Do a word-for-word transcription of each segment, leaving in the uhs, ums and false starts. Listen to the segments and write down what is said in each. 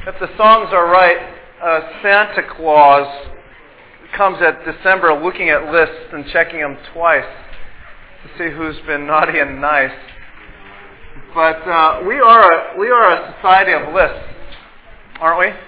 If the songs are right, uh, Santa Claus comes at December looking at lists and checking them twice to see who's been naughty and nice. But uh, we are a, we are a society of lists, aren't we?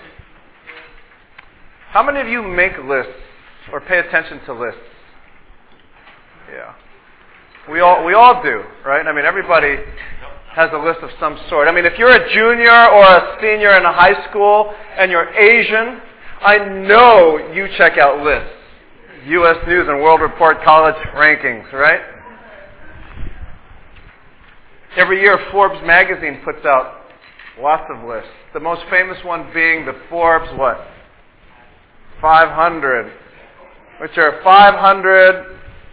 How many of you make lists or pay attention to lists? Yeah. We all we all do, right? I mean, everybody has a list of some sort. I mean, if you're a junior or a senior in a high school and you're Asian, I know you check out lists. U S News and World Report college rankings, right? Every year, Forbes magazine puts out lots of lists. The most famous one being the Forbes, what? five hundred, which are five hundred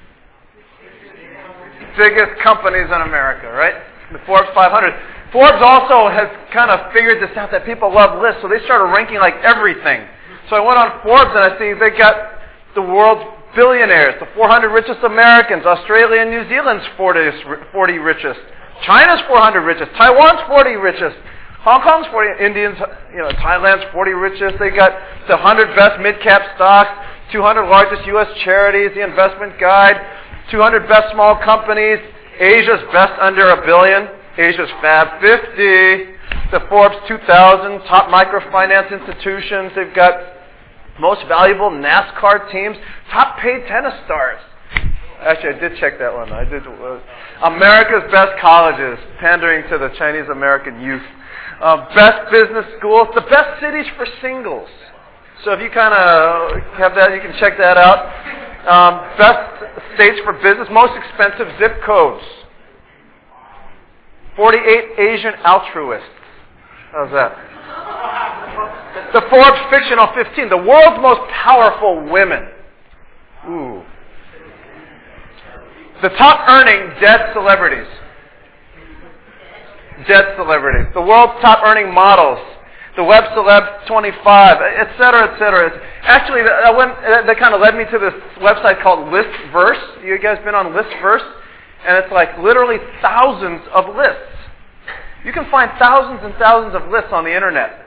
biggest companies in America, right? The Forbes five hundred. Forbes also has kind of figured this out that people love lists, so they started ranking like everything. So I went on Forbes and I see they got the world's billionaires, the four hundred richest Americans, Australia and New Zealand's forty richest, China's four hundred richest, Taiwan's forty richest, Hong Kong's forty, Indians, you know, Thailand's forty richest. They got the one hundred best mid-cap stocks, two hundred largest U S charities, the Investment Guide, two hundred best small companies, Asia's best under a billion, Asia's Fab fifty, the Forbes two thousand, top microfinance institutions. They've got most valuable NASCAR teams, top paid tennis stars. Actually, I did check that one. I did. Uh, America's best colleges, pandering to the Chinese American youth. Uh, best business schools, the best cities for singles. So if you kind of have that, you can check that out. Um, best states for business, most expensive zip codes. forty-eight Asian altruists. How's that? The Forbes Fictional fifteen, the world's most powerful women. Ooh. The top earning dead celebrities. Dead celebrities. The world's top earning models. The Web Celeb twenty-five, et cetera, et cetera. Actually, that, went, that kind of led me to this website called Listverse. You guys been on Listverse? And it's like literally thousands of lists. You can find thousands and thousands of lists on the internet.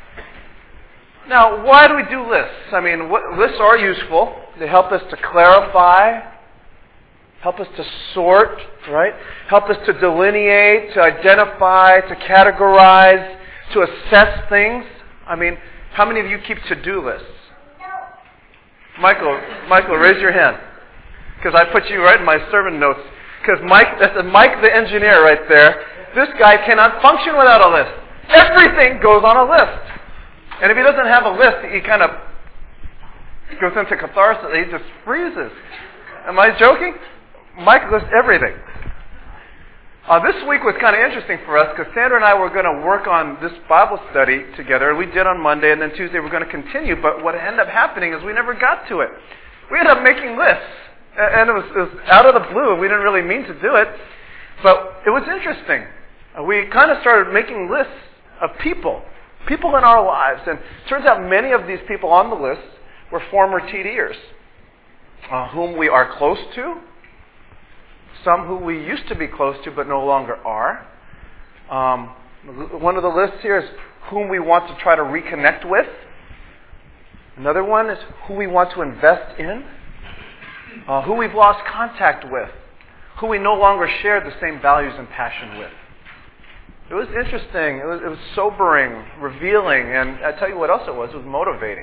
Now, why do we do lists? I mean, what, lists are useful. They help us to clarify, help us to sort, right? Help us to delineate, to identify, to categorize, to assess things. I mean, how many of you keep to-do lists? Michael, Michael, raise your hand. Because I put you right in my sermon notes. Because Mike, that's a Mike the engineer right there. This guy cannot function without a list. Everything goes on a list. And if he doesn't have a list, he kind of goes into catharsis. He just freezes. Am I joking? Mike lists everything. Uh, this week was kind of interesting for us because Sandra and I were going to work on this Bible study together. We did on Monday, and then Tuesday we're going to continue. But what ended up happening is we never got to it. We ended up making lists. And it was, it was out of the blue. We didn't really mean to do it. But it was interesting. Uh, we kind of started making lists of people. People in our lives. And it turns out many of these people on the list were former T Ders, uh, whom we are close to, some who we used to be close to but no longer are. Um, one of the lists here is whom we want to try to reconnect with. Another one is who we want to invest in, uh, who we've lost contact with, who we no longer share the same values and passion with. It was interesting. It was, it was sobering, revealing, and I tell you what else it was. It was motivating.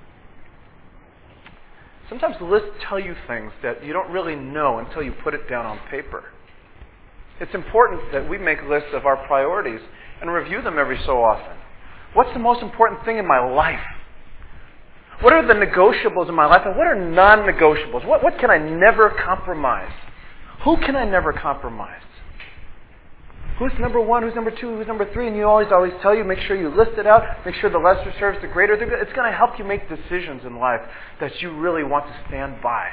Sometimes lists tell you things that you don't really know until you put it down on paper. It's important that we make lists of our priorities and review them every so often. What's the most important thing in my life? What are the negotiables in my life, and what are non-negotiables? What, what can I never compromise? Who can I never compromise? Who's number one? Who's number two? Who's number three? And you always, always tell you, make sure you list it out. Make sure the lesser serves the greater. It's going to help you make decisions in life that you really want to stand by.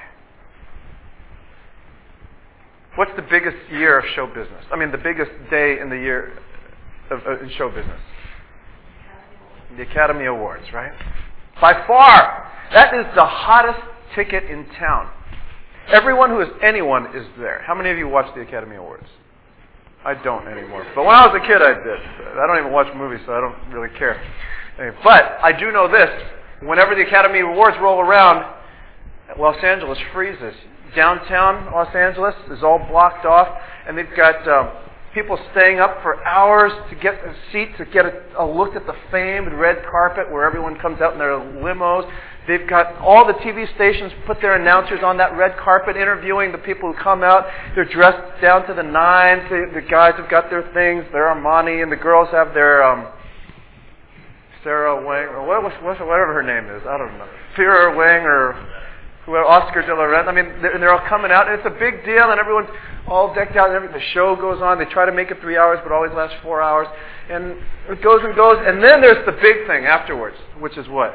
What's the biggest year of show business? I mean, the biggest day in the year of, of in show business? The Academy Awards, right? By far, that is the hottest ticket in town. Everyone who is anyone is there. How many of you watch the Academy Awards? I don't anymore. But when I was a kid, I did. I don't even watch movies, so I don't really care. But I do know this. Whenever the Academy Awards roll around, Los Angeles freezes. Downtown Los Angeles is all blocked off, and they've got um, people staying up for hours to get a seat, to get a, a look at the famed red carpet where everyone comes out in their limos. They've got all the T V stations put their announcers on that red carpet interviewing the people who come out. They're dressed down to the nines. The, the guys have got their things, their Armani, and the girls have their um, Sarah Wang, or what, whatever her name is. I don't know. Fira Wang or whoever, Oscar de la Renta. I mean, they're, they're all coming out, and it's a big deal, and everyone's all decked out, and everything. The show goes on. They try to make it three hours, but always lasts four hours. And it goes and goes. And then there's the big thing afterwards, which is what?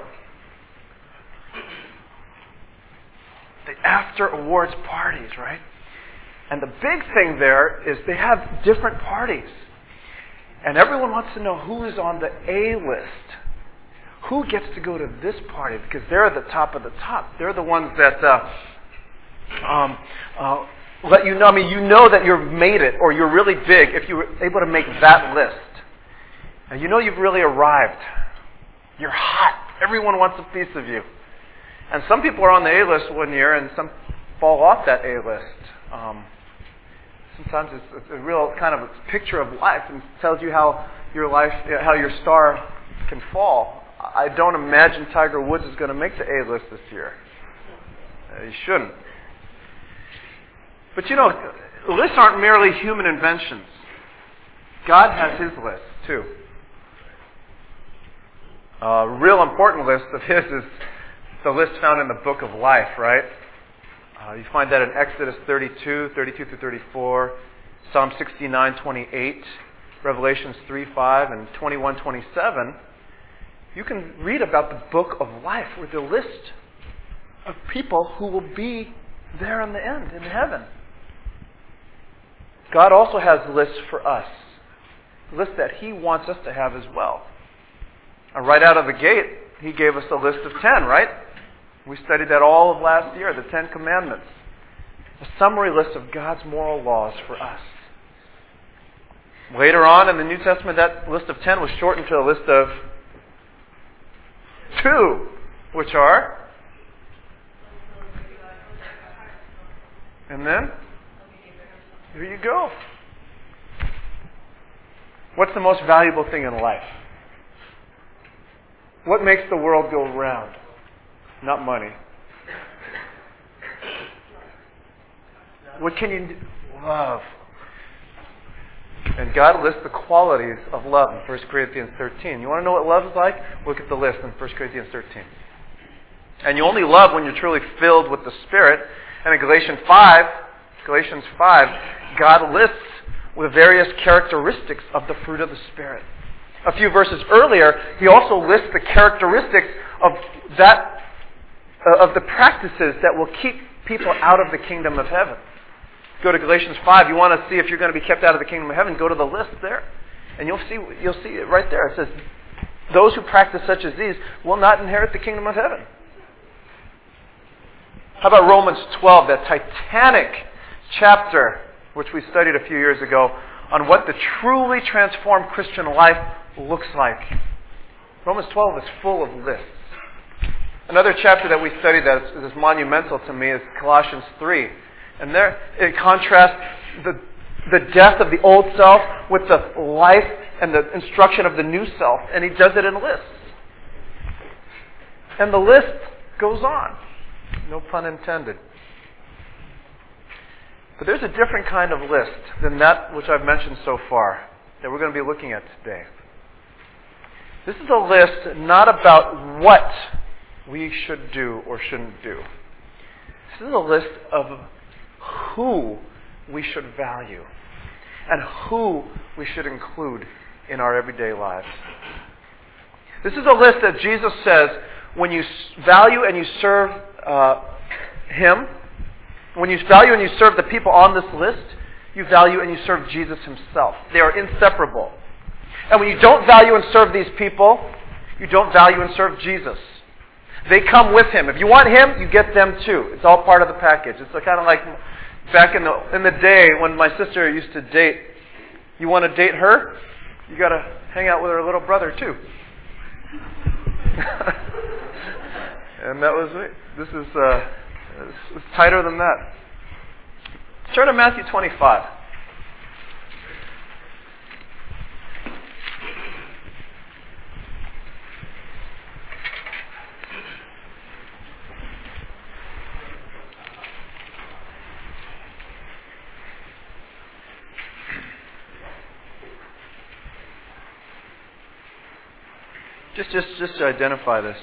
The after awards parties, right? And the big thing there is they have different parties. And everyone wants to know who is on the A list. Who gets to go to this party? Because they're at the top of the top. They're the ones that uh, um, uh, let you know. I mean, you know that you've made it or you're really big if you were able to make that list. And you know you've really arrived. You're hot. Everyone wants a piece of you. And some people are on the A list one year and some fall off that A list. Um, sometimes it's, it's a real kind of a picture of life and tells you how your life, how your star can fall. I don't imagine Tiger Woods is going to make the A list this year. Uh, he shouldn't. But you know, lists aren't merely human inventions. God has His list too. A real important list of His is the list found in the Book of Life, right? Uh, you find that in Exodus thirty-two, thirty-two through thirty-four, Psalm sixty-nine, twenty-eight, Revelations three, five, and twenty-one, twenty-seven. You can read about the Book of Life with a list of people who will be there in the end, in heaven. God also has lists for us, lists that He wants us to have as well. Uh, right out of the gate, He gave us a list of ten, right? We studied that all of last year, the Ten Commandments. A summary list of God's moral laws for us. Later on in the New Testament, that list of ten was shortened to a list of two, which are, and then, here you go. What's the most valuable thing in life? What makes the world go round? Not money. What can you do? Love. And God lists the qualities of love in First Corinthians thirteen. You want to know what love is like? Look at the list in First Corinthians thirteen. And you only love when you're truly filled with the Spirit. And in Galatians five, Galatians five, God lists the various characteristics of the fruit of the Spirit. A few verses earlier, he also lists the characteristics of that uh, of the practices that will keep people out of the kingdom of heaven. Go to Galatians five. You want to see if you're going to be kept out of the kingdom of heaven, go to the list there. And you'll see you'll see it right there. It says, those who practice such as these will not inherit the kingdom of heaven. How about Romans twelve, that titanic chapter which we studied a few years ago on what the truly transformed Christian life looks like. Romans twelve is full of lists. Another chapter that we studied that is, is monumental to me is Colossians three. And there it contrasts the, the death of the old self with the life and the instruction of the new self. And he does it in lists. And the list goes on. No pun intended. But there's a different kind of list than that which I've mentioned so far that we're going to be looking at today. This is a list not about what we should do or shouldn't do. This is a list of who we should value and who we should include in our everyday lives. This is a list that Jesus says when you value and you serve uh, Him, when you value and you serve the people on this list, you value and you serve Jesus Himself. They are inseparable. And when you don't value and serve these people, you don't value and serve Jesus. They come with Him. If you want Him, you get them too. It's all part of the package. It's kind of like back in the in the day when my sister used to date. You want to date her? You got to hang out with her little brother too. And that was it. This is uh, it's, it's tighter than that. Turn to Matthew twenty-five. Just, just, just to identify this.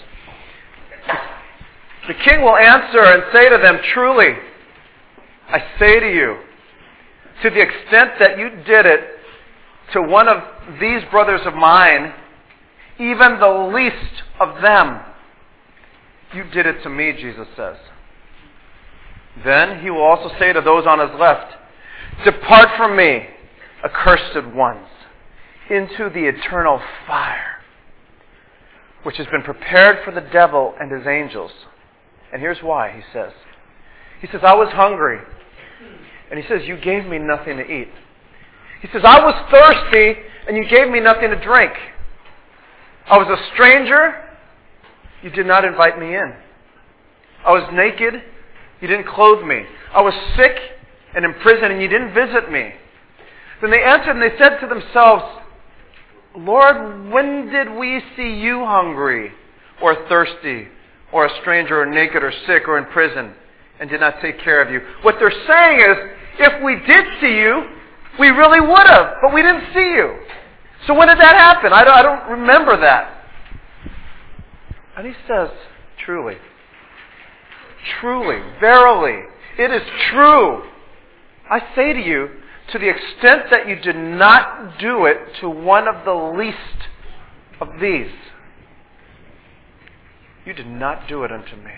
The king will answer and say to them, "Truly, I say to you, to the extent that you did it to one of these brothers of mine, even the least of them, you did it to me," Jesus says. Then he will also say to those on his left, "Depart from me, accursed ones, into the eternal fire, which has been prepared for the devil and his angels." And here's why, he says. He says, "I was hungry." And he says, "You gave me nothing to eat." He says, "I was thirsty, and you gave me nothing to drink. I was a stranger, you did not invite me in. I was naked, you didn't clothe me. I was sick and in prison, and you didn't visit me." Then they answered and they said to themselves, "Lord, when did we see you hungry, or thirsty, or a stranger, or naked, or sick, or in prison, and did not take care of you?" What they're saying is, if we did see you, we really would have, but we didn't see you. So when did that happen? I don't, I don't remember that. And he says, "Truly, truly, verily, it is true. I say to you, to the extent that you did not do it to one of the least of these, you did not do it unto me."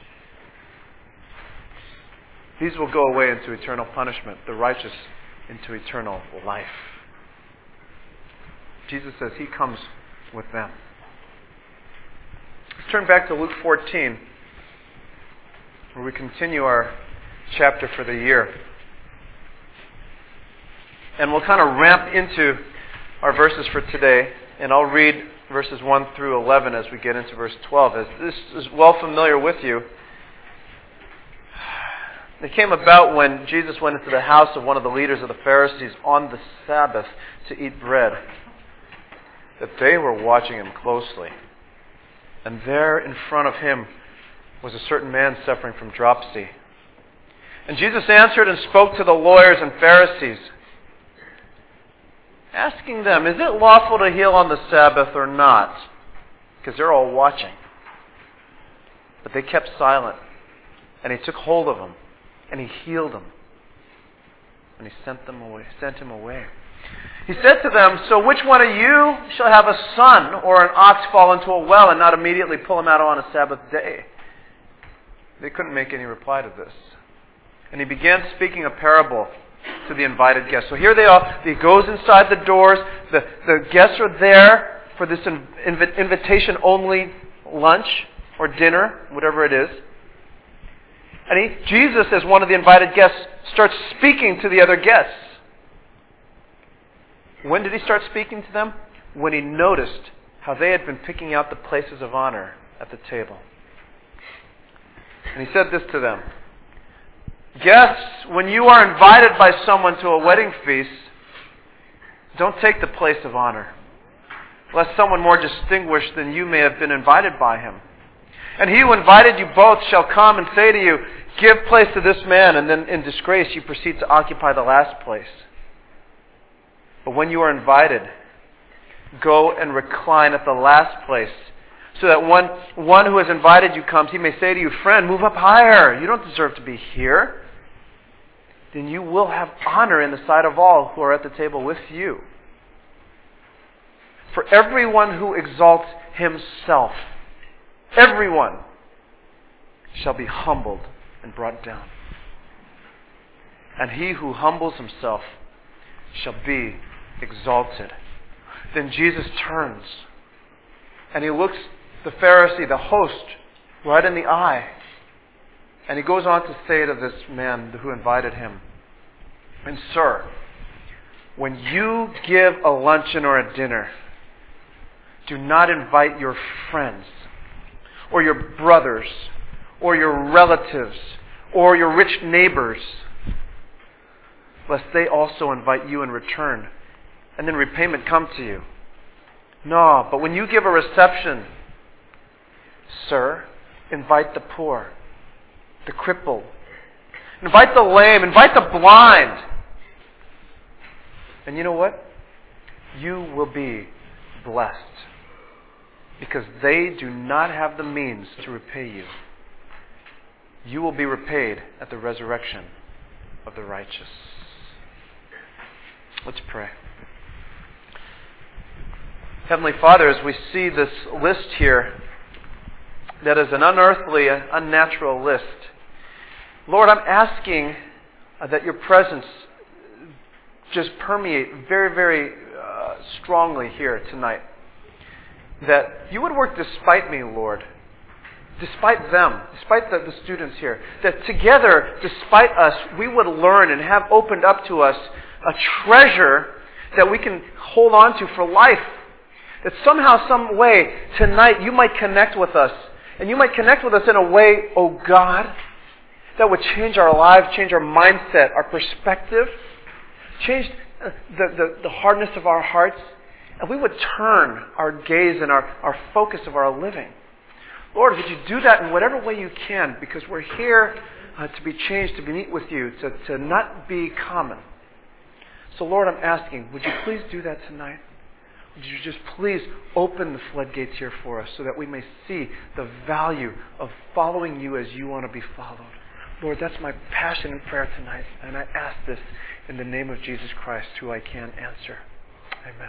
These will go away into eternal punishment, the righteous into eternal life. Jesus says he comes with them. Let's turn back to Luke fourteen, where we continue our chapter for the year. And we'll kind of ramp into our verses for today, and I'll read verses one through eleven as we get into verse twelve. As this is well familiar with you, it came about when Jesus went into the house of one of the leaders of the Pharisees on the Sabbath to eat bread, that they were watching him closely. And there in front of him was a certain man suffering from dropsy. And Jesus answered and spoke to the lawyers and Pharisees, asking them, "Is it lawful to heal on the Sabbath or not?" Because they're all watching. But they kept silent. And he took hold of them. And he healed them. And he sent them away, sent him away. He said to them, "So which one of you shall have a son or an ox fall into a well and not immediately pull him out on a Sabbath day?" They couldn't make any reply to this. And he began speaking a parable to the invited guests. So here they are. He goes inside the doors. The, the guests are there for this inv- invitation-only lunch or dinner, whatever it is. And he, Jesus, as one of the invited guests, starts speaking to the other guests. When did he start speaking to them? When he noticed how they had been picking out the places of honor at the table. And he said this to them, "Guests, when you are invited by someone to a wedding feast, don't take the place of honor, lest someone more distinguished than you may have been invited by him. And he who invited you both shall come and say to you, 'Give place to this man,' and then in disgrace you proceed to occupy the last place. But when you are invited, go and recline at the last place, so that when one who has invited you comes, he may say to you, 'Friend, move up higher. You don't deserve to be here.' Then you will have honor in the sight of all who are at the table with you. For everyone who exalts himself, everyone shall be humbled and brought down. And he who humbles himself shall be exalted." Then Jesus turns and he looks the Pharisee, the host, right in the eye. And he goes on to say to this man who invited him, "And sir, when you give a luncheon or a dinner, Do not invite your friends, or your brothers, or your relatives, or your rich neighbors, lest they also invite you in return, and then repayment come to you. No, but when you give a reception, sir, invite the poor, the crippled, invite the lame, invite the blind. And you know what? You will be blessed, because they do not have the means to repay you. You will be repaid at the resurrection of the righteous. Let's pray. Heavenly Father, as we see this list here, that is an unearthly, unnatural list, Lord, I'm asking that your presence just permeate very, very uh, strongly here tonight. That you would work despite me, Lord. Despite them, despite the, the students here. That together, despite us, we would learn and have opened up to us a treasure that we can hold on to for life. That somehow, some way, tonight you might connect with us. And you might connect with us in a way, oh God, that would change our lives, change our mindset, our perspective, change the, the, the hardness of our hearts. And we would turn our gaze and our, our focus of our living. Lord, would you do that in whatever way you can, because we're here uh, to be changed, to meet with you, to, to not be common. So Lord, I'm asking, would you please do that tonight? Would you just please open the floodgates here for us so that we may see the value of following you as you want to be followed. Lord, that's my passion and prayer tonight. And I ask this in the name of Jesus Christ, who I can answer. Amen.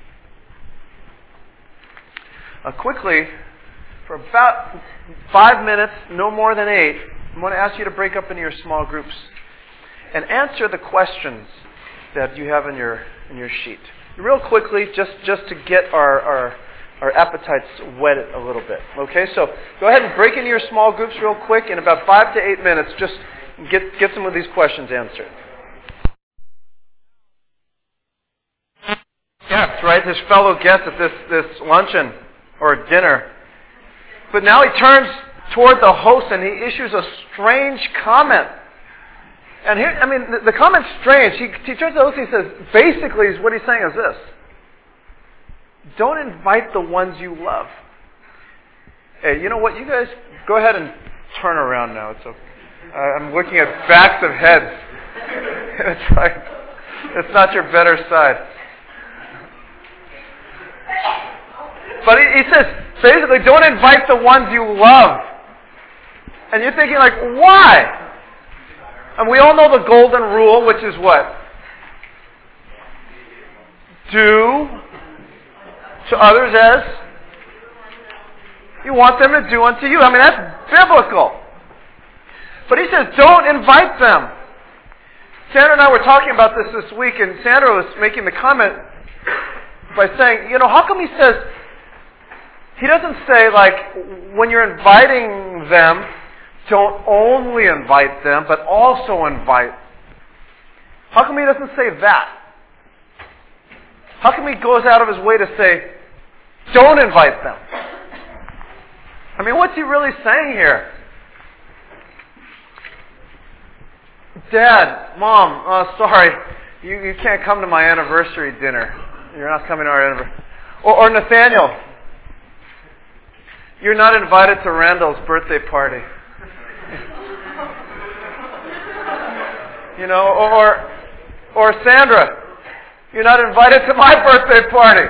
Uh, quickly, for about five minutes, no more than eight, I'm going to ask you to break up into your small groups and answer the questions that you have in your in your sheet. Real quickly, just, just to get our, our our appetites whetted a little bit. Okay, so go ahead and break into your small groups real quick. In about five to eight minutes, just get get some of these questions answered. Yes, right, his fellow guest at this, this luncheon or dinner. But now he turns toward the host and he issues a strange comment. And here, I mean, the, the comment's strange. He, he turns to the host and he says, basically, what he's saying is this: don't invite the ones you love. Hey, you know what? You guys, go ahead and turn around now. It's okay. Uh, I'm looking at backs of heads. It's like, it's not your better side. But he, he says, basically, don't invite the ones you love. And you're thinking, like, why? And we all know the golden rule, which is what? Do to others as you want them to do unto you. I mean, that's biblical. But he says, don't invite them. Sandra and I were talking about this this week, and Sandra was making the comment by saying, you know, how come he says, he doesn't say, like, when you're inviting them, don't only invite them, but also invite. How come he doesn't say that? How come he goes out of his way to say, don't invite them? I mean, what's he really saying here? Dad, Mom, oh, sorry, you, you can't come to my anniversary dinner. You're not coming to our anniversary. Or, or Nathaniel, you're not invited to Randall's birthday party. You know, or or Sandra, you're not invited to my birthday party.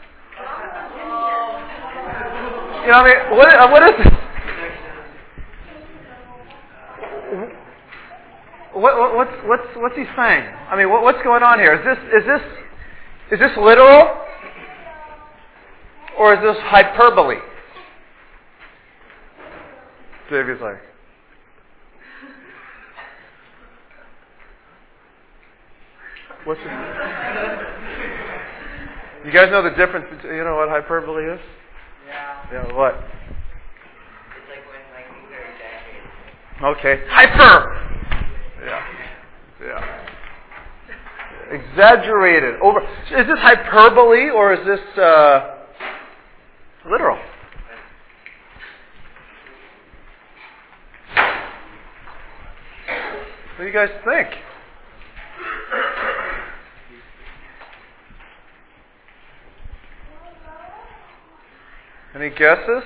You know, I mean, what, what is this? What, what, what's what's what's he saying? I mean, what, what's going on here? Is this is this is this literal, or is this hyperbole? Davey's like, what's it? You guys know the difference between, you know what hyperbole is? Yeah. Yeah, what? It's like when like things are exaggerated. Okay. Hyper! Yeah. Yeah. Exaggerated. Over. Is this hyperbole or is this, uh, Literal. What do you guys think? Any guesses?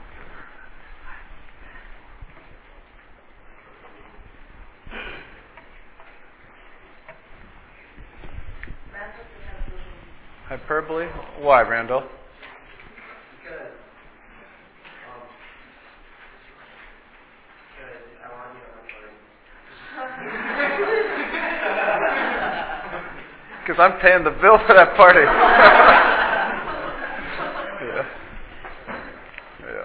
Hyperbole? Why, Randall? Because, um, because I want you to have fun. Because I'm paying the bill for that party. yeah. Yeah.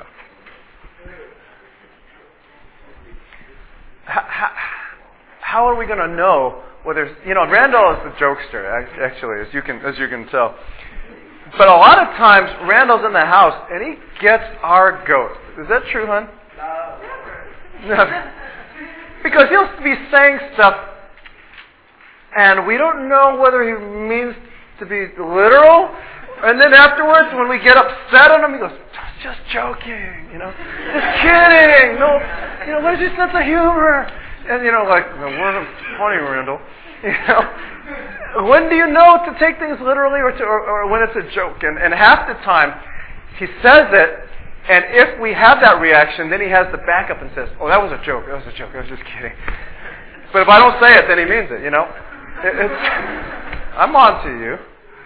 How, how, how are we going to know whether, you know, Randall is the jokester, actually, as you can as you can tell. But a lot of times, Randall's in the house and he gets our goat. Is that true, hon? No. No. Because he'll be saying stuff, and we don't know whether he means to be literal. And then afterwards, when we get upset on him, he goes, "Just joking, you know, just kidding. No, you know, where's your sense of humor?" And you know, like, "It wasn't funny, Randall." You know, when do you know to take things literally or to, or, or when it's a joke? And, and half the time, he says it, and if we have that reaction, then he has the backup and says, "Oh, that was a joke. That was a joke. I was just kidding." But if I don't say it, then he means it. You know, it, it's, I'm on to you.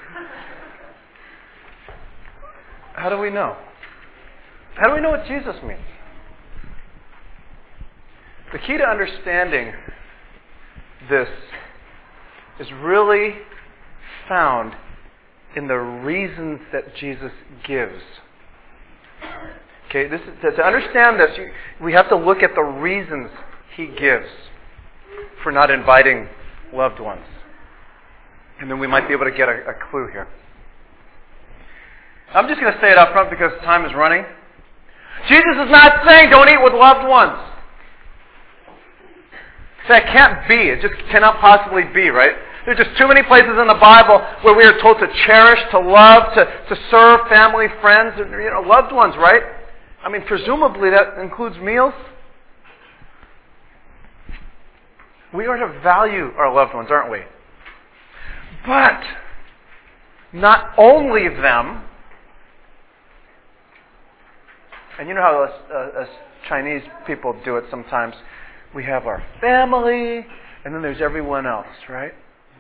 How do we know? How do we know what Jesus means? The key to understanding this is really found in the reasons that Jesus gives. Okay, this is, to, to understand this, you, we have to look at the reasons he gives for not inviting loved ones. And then we might be able to get a, a clue here. I'm just going to say it up front because time is running. Jesus is not saying don't eat with loved ones. That can't be. It just cannot possibly be, right? There are just too many places in the Bible where we are told to cherish, to love, to, to serve family, friends, and, you know, loved ones, right? I mean, presumably that includes meals. We are to value our loved ones, aren't we? But not only them. And you know how us, uh, us Chinese people do it sometimes. We have our family, and then there's everyone else, right?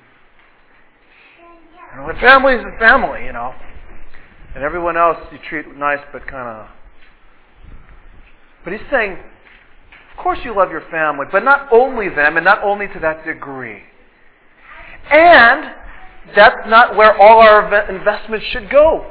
And the family is the family, you know. And everyone else you treat nice, but kind of... But he's saying, of course you love your family, but not only them, and not only to that degree. And that's not where all our investments should go.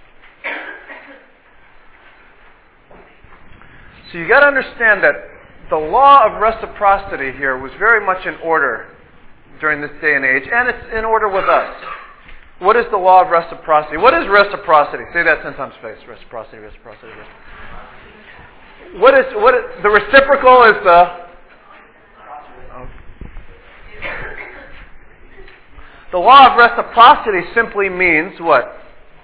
So you got to understand that the law of reciprocity here was very much in order during this day and age, and it's in order with us. What is the law of reciprocity? What is reciprocity? Say that ten times fast. Reciprocity, reciprocity, reciprocity. What is what? Is, the reciprocal is the. The law of reciprocity simply means what?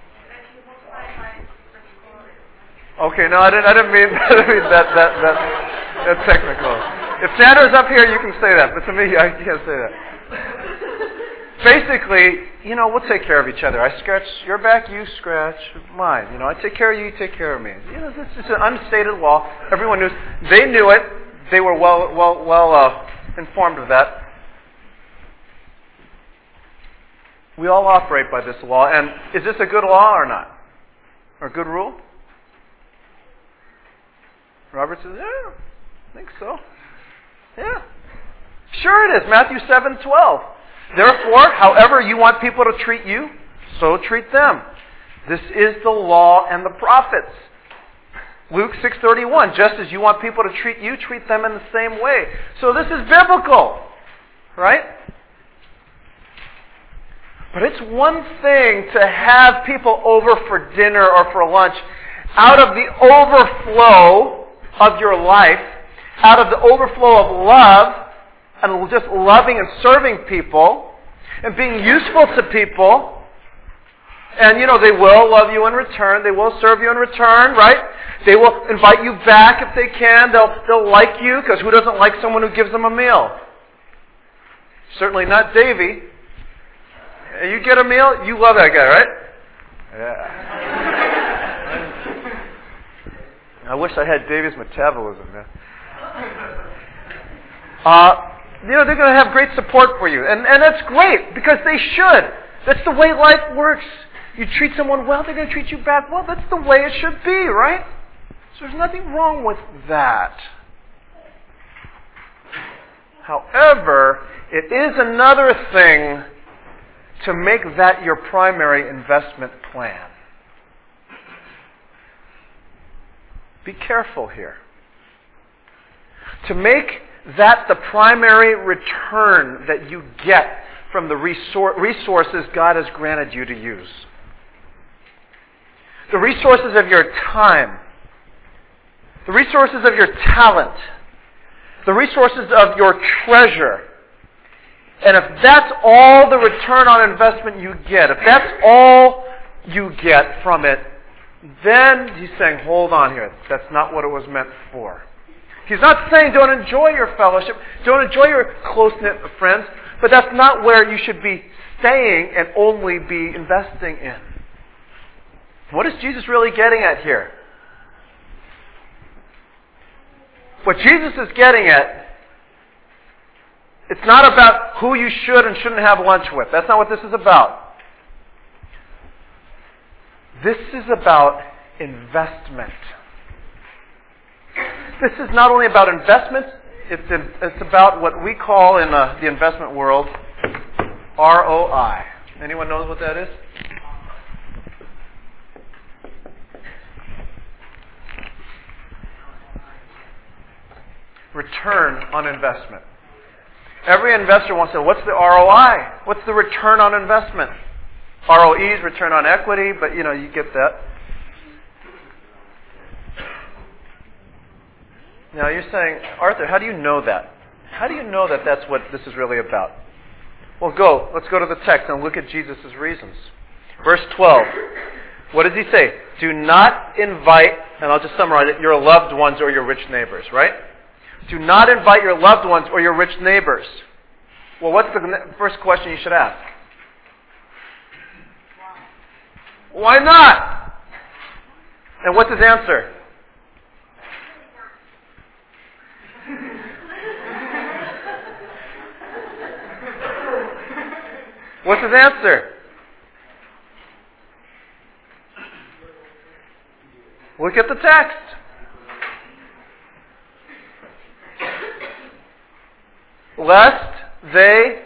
Okay, no, I didn't. I didn't mean, I didn't mean that. That that. That's technical. If Sandra's up here, you can say that. But to me, I can't say that. Basically, you know, we'll take care of each other. I scratch your back, you scratch mine. You know, I take care of you, you take care of me. You know, this is an unstated law. Everyone knew. They knew it. They were well, well, well uh, informed of that. We all operate by this law. And is this a good law or not? Or a good rule? Robert says, yeah. I think so. Yeah. Sure it is. Matthew seven twelve. Therefore, however you want people to treat you, so treat them. This is the law and the prophets. Luke six thirty-one. Just as you want people to treat you, treat them in the same way. So this is biblical. Right? But it's one thing to have people over for dinner or for lunch out of the overflow of your life, out of the overflow of love, and just loving and serving people, and being useful to people, And, you know, they will love you in return. They will serve you in return, right? They will invite you back if they can. They'll, they'll like you, because who doesn't like someone who gives them a meal? Certainly not Davy. You get a meal, you love that guy, right? Yeah. I wish I had Davy's metabolism, man. Uh, you know, they're going to have great support for you. And, and that's great, because they should. That's the way life works. You treat someone well, they're going to treat you back well. That's the way it should be, right? So there's nothing wrong with that. However, it is another thing to make that your primary investment plan. Be careful here. To make that the primary return that you get from the resources God has granted you to use. The resources of your time, the resources of your talent, the resources of your treasure. And if that's all the return on investment you get, if that's all you get from it, then he's saying, hold on here. That's not what it was meant for. He's not saying don't enjoy your fellowship, don't enjoy your close-knit friends, but that's not where you should be staying and only be investing in. What is Jesus really getting at here? What Jesus is getting at, it's not about who you should and shouldn't have lunch with. That's not what this is about. This is about investment. This is not only about investments, it's, in, it's about what we call in uh, the investment world R O I. Anyone knows what that is? Return on investment. Every investor wants to know, what's the R O I? What's the return on investment? R O E is return on equity, but you know, you get that. Now you're saying, Arthur, how do you know that? How do you know that that's what this is really about? Well, go. Let's go to the text and look at Jesus' reasons. Verse twelve. What does he say? Do not invite, and I'll just summarize it, your loved ones or your rich neighbors, right? Do not invite your loved ones or your rich neighbors. Well, what's the first question you should ask? Why not? And what's his answer? What's his answer? Look at the text. Lest they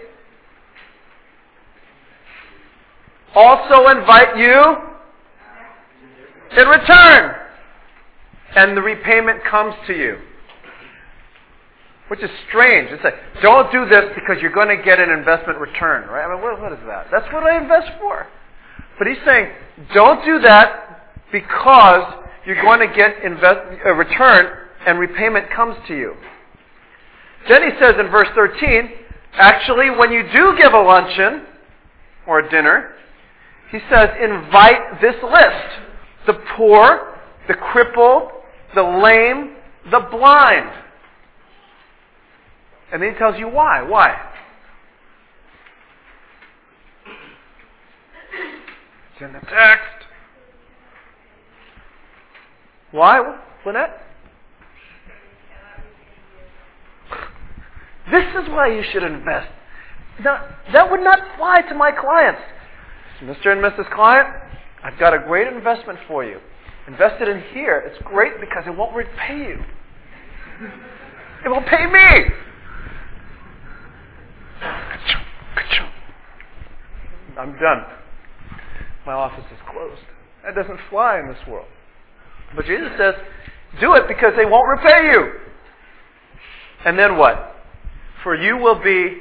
also invite you in return, and the repayment comes to you. Which is strange. It's like, don't do this because you're going to get an investment return, right? I mean, what, what is that? That's what I invest for. But he's saying, don't do that because you're going to get invest, a return and repayment comes to you. Then he says in verse thirteen, actually, when you do give a luncheon or a dinner, he says, invite this list. The poor, the crippled, the lame, the blind. And then he tells you why. Why? It's in the text. Why, Lynette? This is why you should invest. Now, that would not fly to my clients. Mister and Missus Client, I've got a great investment for you. Invested in here. It's great because it won't repay you. It won't pay me. I'm done. My office is closed. That doesn't fly in this world. But Jesus says, do it because they won't repay you. And then what? For you will be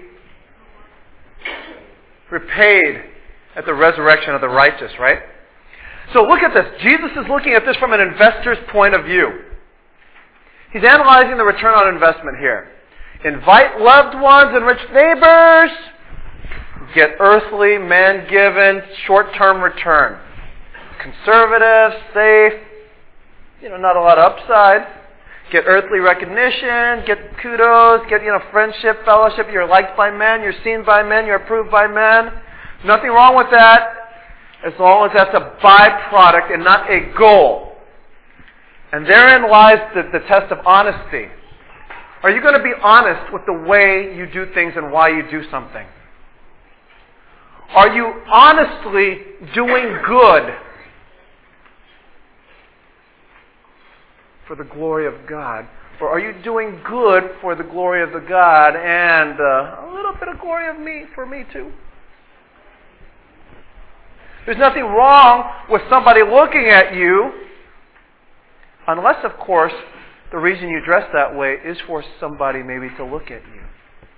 repaid at the resurrection of the righteous, right? So look at this. Jesus is looking at this from an investor's point of view. He's analyzing the return on investment here. Invite loved ones and rich neighbors. get earthly, man-given, short-term return. Conservative, safe, you know, not a lot of upside. Get earthly recognition, get kudos, get, you know, friendship, fellowship. You're liked by men, you're seen by men, you're approved by men. Nothing wrong with that, as long as that's a byproduct and not a goal. And therein lies the, the test of honesty. Are you going to be honest with the way you do things and why you do something? Are you honestly doing good for the glory of God? Or are you doing good for the glory of the God and uh, a little bit of glory of me for me too? There's nothing wrong with somebody looking at you, unless, of course, the reason you dress that way is for somebody maybe to look at you.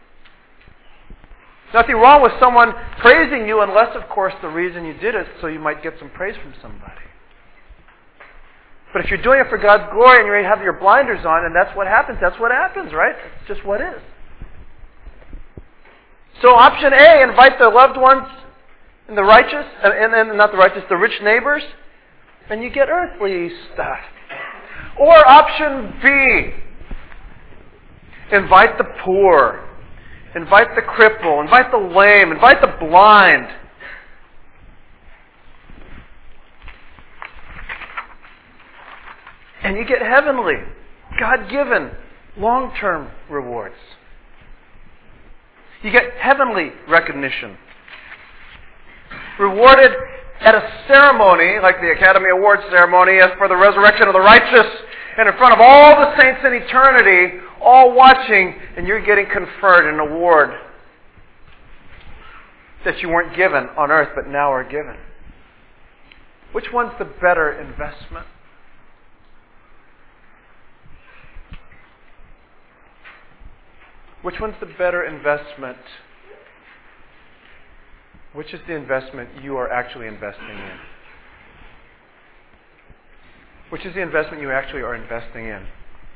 Nothing wrong with someone praising you, unless, of course, the reason you did it so you might get some praise from somebody. But if you're doing it for God's glory and you have your blinders on, and that's what happens, that's what happens, right? It's just what is. So option A, invite the loved ones and the righteous, and, and not the righteous, the rich neighbors, and you get earthly stuff. Or option B, invite the poor, invite the cripple, invite the lame, invite the blind. And you get heavenly, God-given, long-term rewards. You get heavenly recognition. Rewarded at a ceremony, like the Academy Awards ceremony, as for the resurrection of the righteous, and in front of all the saints in eternity, all watching, and you're getting conferred an award that you weren't given on earth, but now are given. Which one's the better investment? Which one's the better investment? Which is the investment you are actually investing in? Which is the investment you actually are investing in?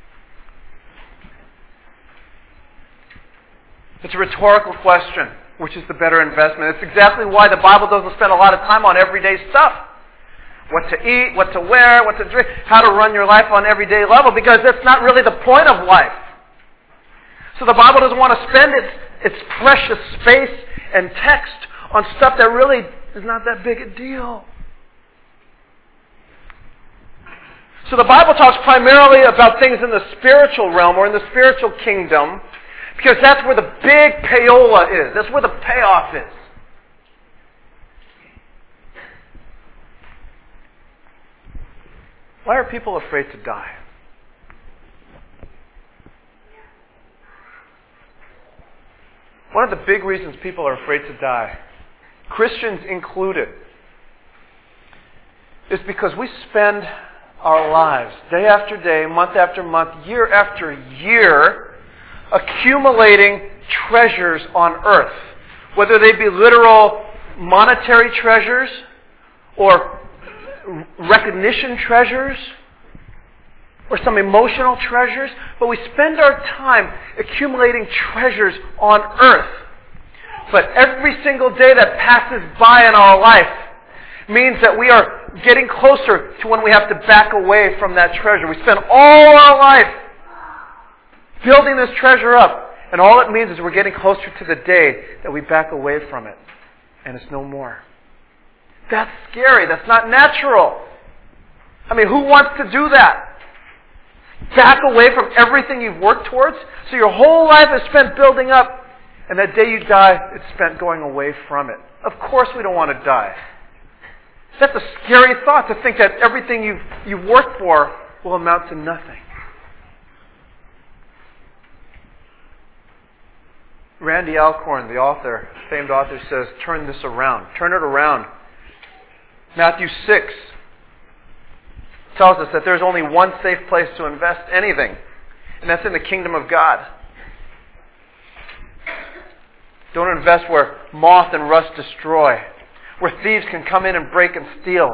It's a rhetorical question. Which is the better investment? It's exactly why the Bible doesn't spend a lot of time on everyday stuff. What to eat, what to wear, what to drink, how to run your life on everyday level, because that's not really the point of life. So the Bible doesn't want to spend its, its precious space and text on stuff that really is not that big a deal. So the Bible talks primarily about things in the spiritual realm or in the spiritual kingdom, because that's where the big payola is. That's where the payoff is. Why are people afraid to die? One of the big reasons people are afraid to die, Christians included, is because we spend our lives, day after day, month after month, year after year, accumulating treasures on earth. Whether they be literal monetary treasures or recognition treasures or some emotional treasures, but we spend our time accumulating treasures on earth. But every single day that passes by in our life means that we are getting closer to when we have to back away from that treasure. We spend all our life building this treasure up, and all it means is we're getting closer to the day that we back away from it, and it's no more. That's scary. That's not natural. I mean, who wants to do that? Back away from everything you've worked towards? So your whole life is spent building up, and that day you die, it's spent going away from it. Of course we don't want to die. That's a scary thought, to think that everything you've, you've worked for will amount to nothing. Randy Alcorn, the author, famed author, says, turn this around. Turn it around. Matthew six tells us that there's only one safe place to invest anything, and that's in the kingdom of God. Don't invest where moth and rust destroy, where thieves can come in and break and steal.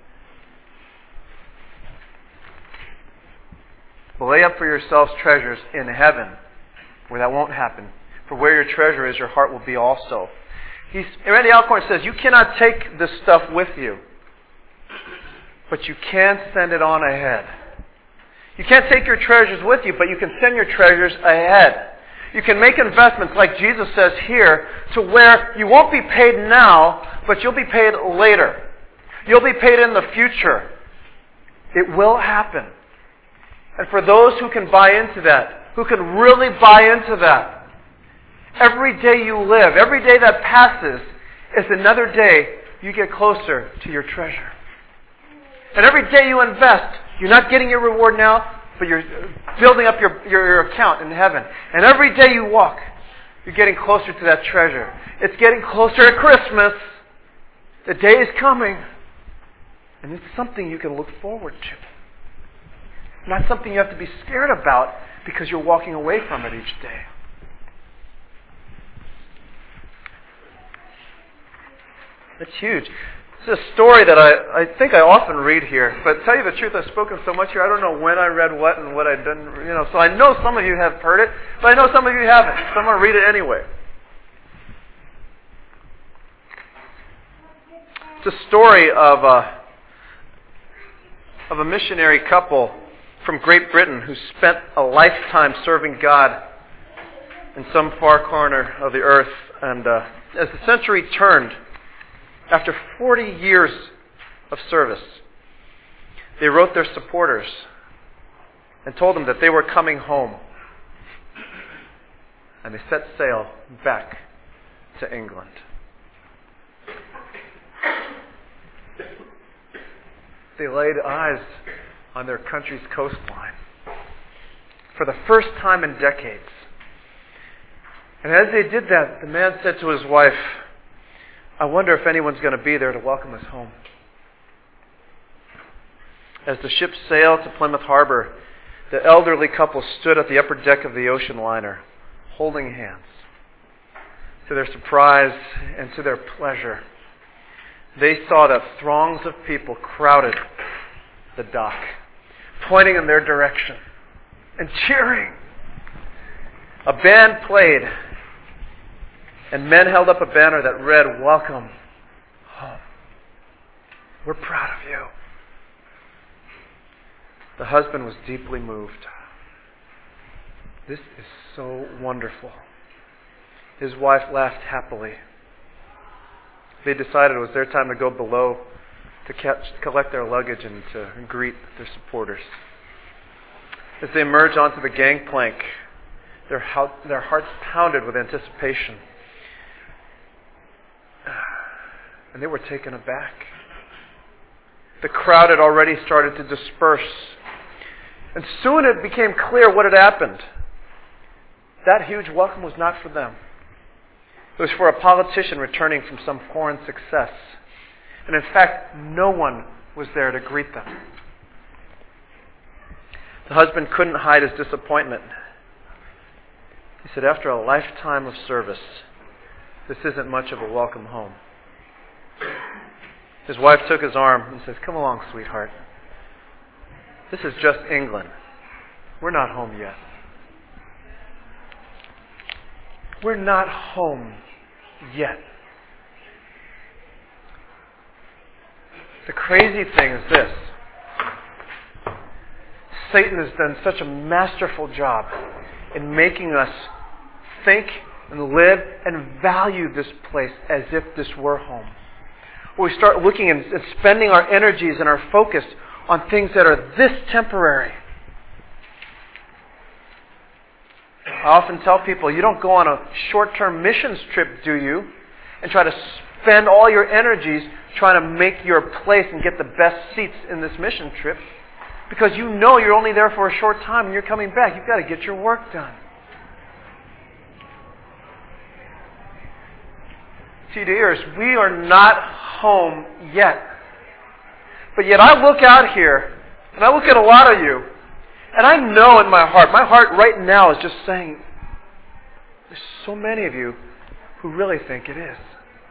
But lay up for yourselves treasures in heaven, where that won't happen. For where your treasure is, your heart will be also. He's, Randy Alcorn says, you cannot take this stuff with you, but you can send it on ahead. You can't take your treasures with you, but you can send your treasures ahead. You can make investments, like Jesus says here, to where you won't be paid now, but you'll be paid later. You'll be paid in the future. It will happen. And for those who can buy into that, who can really buy into that, every day you live, every day that passes is another day you get closer to your treasure. And every day you invest, you're not getting your reward now, but you're building up your, your, your account in heaven. And every day you walk, you're getting closer to that treasure. It's getting closer at Christmas. The day is coming. And it's something you can look forward to. Not something you have to be scared about because you're walking away from it each day. That's huge. It's a story that I, I think I often read here. But to tell you the truth, I've spoken so much here, I don't know when I read what and what I didn't. You know, so I know some of you have heard it, but I know some of you haven't. So I'm going to read it anyway. It's a story of a, of a missionary couple from Great Britain who spent a lifetime serving God in some far corner of the earth. And uh, as the century turned, after forty years of service, they wrote their supporters and told them that they were coming home. And they set sail back to England. They laid eyes on their country's coastline for the first time in decades. And as they did that, the man said to his wife, I wonder if anyone's going to be there to welcome us home. As the ship sailed to Plymouth Harbor, the elderly couple stood at the upper deck of the ocean liner, holding hands. To their surprise and to their pleasure, they saw that throngs of people crowded the dock, pointing in their direction and cheering. A band played, and men held up a banner that read, Welcome home. We're proud of you. The husband was deeply moved. This is so wonderful. His wife laughed happily. They decided it was their time to go below to catch, collect their luggage and to greet their supporters. As they emerged onto the gangplank, their, their hearts pounded with anticipation. And they were taken aback. The crowd had already started to disperse. And soon it became clear what had happened. That huge welcome was not for them. It was for a politician returning from some foreign success. And in fact, no one was there to greet them. The husband couldn't hide his disappointment. He said, after a lifetime of service, this isn't much of a welcome home. His wife took his arm and says, Come along, sweetheart. This is just England. We're not home yet. We're not home yet. The crazy thing is this. Satan has done such a masterful job in making us think and live and value this place as if this were home. We start looking and spending our energies and our focus on things that are this temporary. I often tell people, you don't go on a short-term missions trip, do you? And try to spend all your energies trying to make your place and get the best seats in this mission trip. Because you know you're only there for a short time and you're coming back. You've got to get your work done. See, dears, we are not home yet. But yet I look out here and I look at a lot of you and I know in my heart, my heart right now is just saying, there's so many of you who really think it is.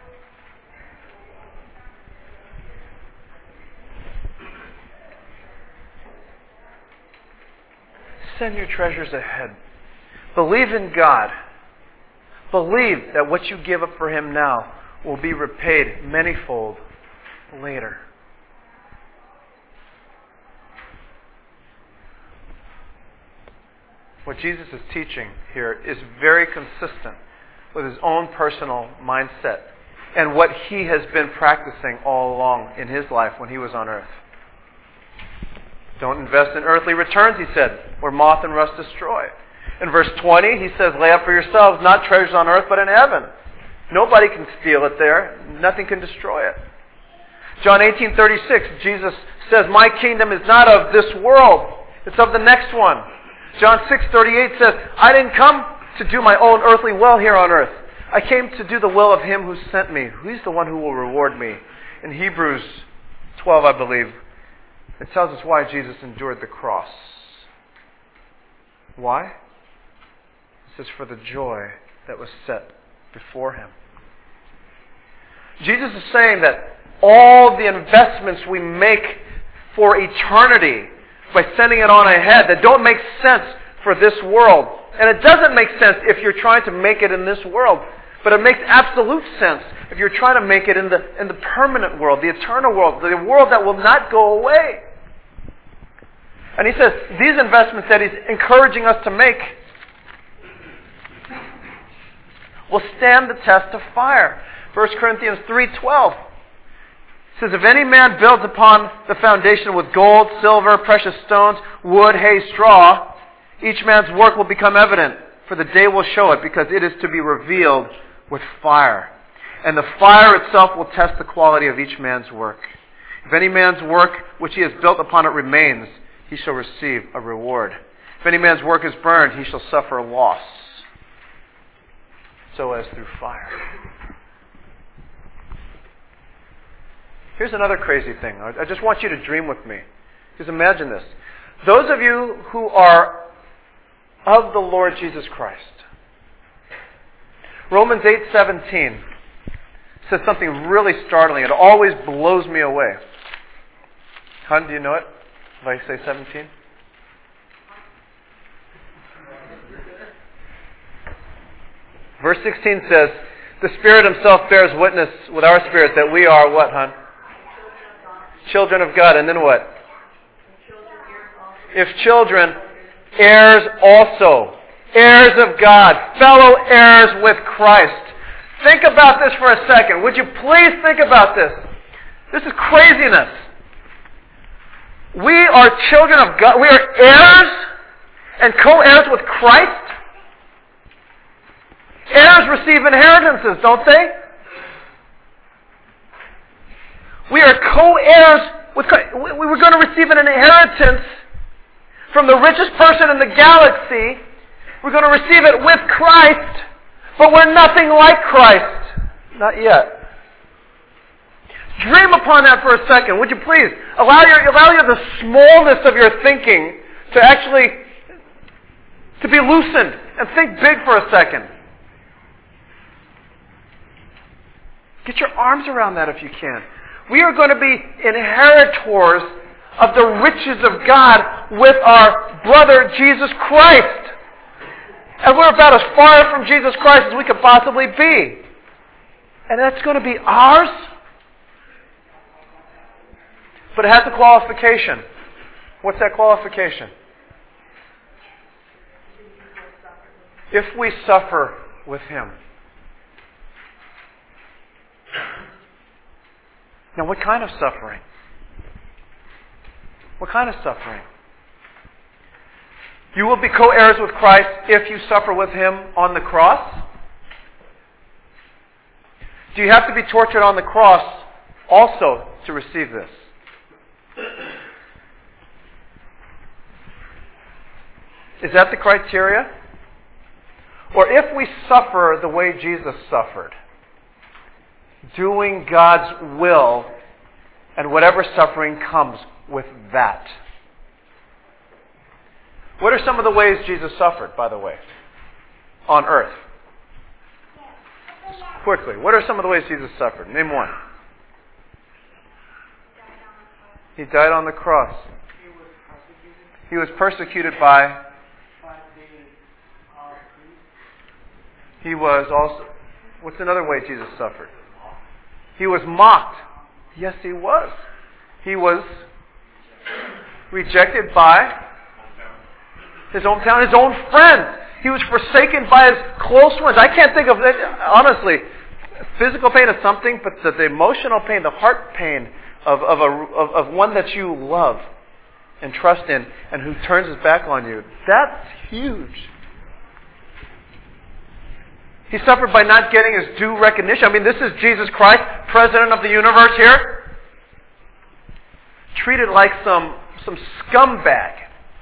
Send your treasures ahead. Believe in God. Believe that what you give up for Him now will be repaid manyfold later. What Jesus is teaching here is very consistent with his own personal mindset and what he has been practicing all along in his life when he was on earth. Don't invest in earthly returns, he said, where moth and rust destroy. In verse twenty, he says, lay up for yourselves not treasures on earth, but in heaven. Nobody can steal it there. Nothing can destroy it. John eighteen thirty-six, Jesus says, my kingdom is not of this world. It's of the next one. John six thirty-eight says, I didn't come to do my own earthly will here on earth. I came to do the will of him who sent me. He's the one who will reward me. In Hebrews twelve, I believe, it tells us why Jesus endured the cross. Why? It says, for the joy that was set before him. Jesus is saying that all the investments we make for eternity by sending it on ahead that don't make sense for this world. And it doesn't make sense if you're trying to make it in this world. But it makes absolute sense if you're trying to make it in the, in the permanent world, the eternal world, the world that will not go away. And he says these investments that he's encouraging us to make will stand the test of fire. First Corinthians three twelve says, if any man builds upon the foundation with gold, silver, precious stones, wood, hay, straw, each man's work will become evident, for the day will show it, because it is to be revealed with fire. And the fire itself will test the quality of each man's work. If any man's work which he has built upon it remains, he shall receive a reward. If any man's work is burned, he shall suffer loss, so as through fire. Here's another crazy thing. I just want you to dream with me. Because imagine this. Those of you who are of the Lord Jesus Christ. Romans eight seventeen says something really startling. It always blows me away. Hun, do you know it? If I say seventeen? Verse sixteen says, the Spirit himself bears witness with our spirit that we are what, hon? Children of God. And then what? If children, heirs also. Heirs of God. Fellow heirs with Christ. Think about this for a second. Would you please think about this? This is craziness. We are children of God. We are heirs and co-heirs with Christ. Heirs receive inheritances, don't they? We are co-heirs with Christ. We were going to receive an inheritance from the richest person in the galaxy. We're going to receive it with Christ, but we're nothing like Christ. Not yet. Dream upon that for a second, would you please? Allow your, allow your, the smallness of your thinking to actually to be loosened and think big for a second. Get your arms around that if you can. We are going to be inheritors of the riches of God with our brother Jesus Christ. And we're about as far from Jesus Christ as we could possibly be. And that's going to be ours. But it has a qualification. What's that qualification? If we suffer with Him. Now, what kind of suffering? What kind of suffering? You will be co-heirs with Christ if you suffer with Him on the cross. Do you have to be tortured on the cross also to receive this? Is that the criteria? Or if we suffer the way Jesus suffered, doing God's will, and whatever suffering comes with that. What are some of the ways Jesus suffered, by the way, on earth? Just quickly, what are some of the ways Jesus suffered? Name one. He died on the cross. He was persecuted by... He was also... What's another way Jesus suffered? He was mocked. Yes, he was. He was rejected by his hometown, his own friends. He was forsaken by his close ones. I can't think of it, honestly. Physical pain is something, but the, the emotional pain, the heart pain of, of, a, of, of one that you love and trust in and who turns his back on you, that's huge. He suffered by not getting his due recognition. I mean, this is Jesus Christ, President of the universe here, treated like some, some scumbag.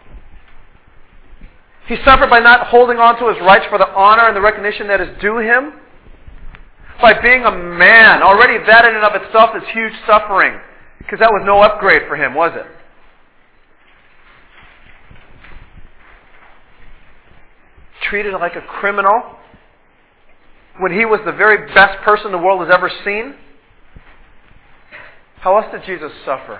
He suffered by not holding on to his rights for the honor and the recognition that is due him. By being a man. Already that in and of itself is huge suffering. Because that was no upgrade for him, was it? Treated like a criminal when he was the very best person the world has ever seen. How else did Jesus suffer?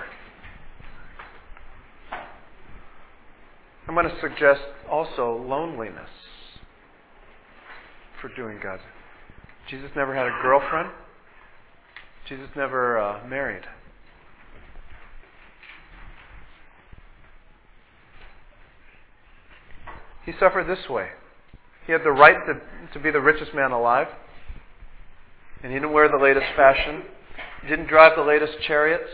I'm going to suggest also loneliness for doing God's. Jesus never had a girlfriend. Jesus never uh, married. He suffered this way. He had the right to, to be the richest man alive. And he didn't wear the latest fashion. He didn't drive the latest chariots.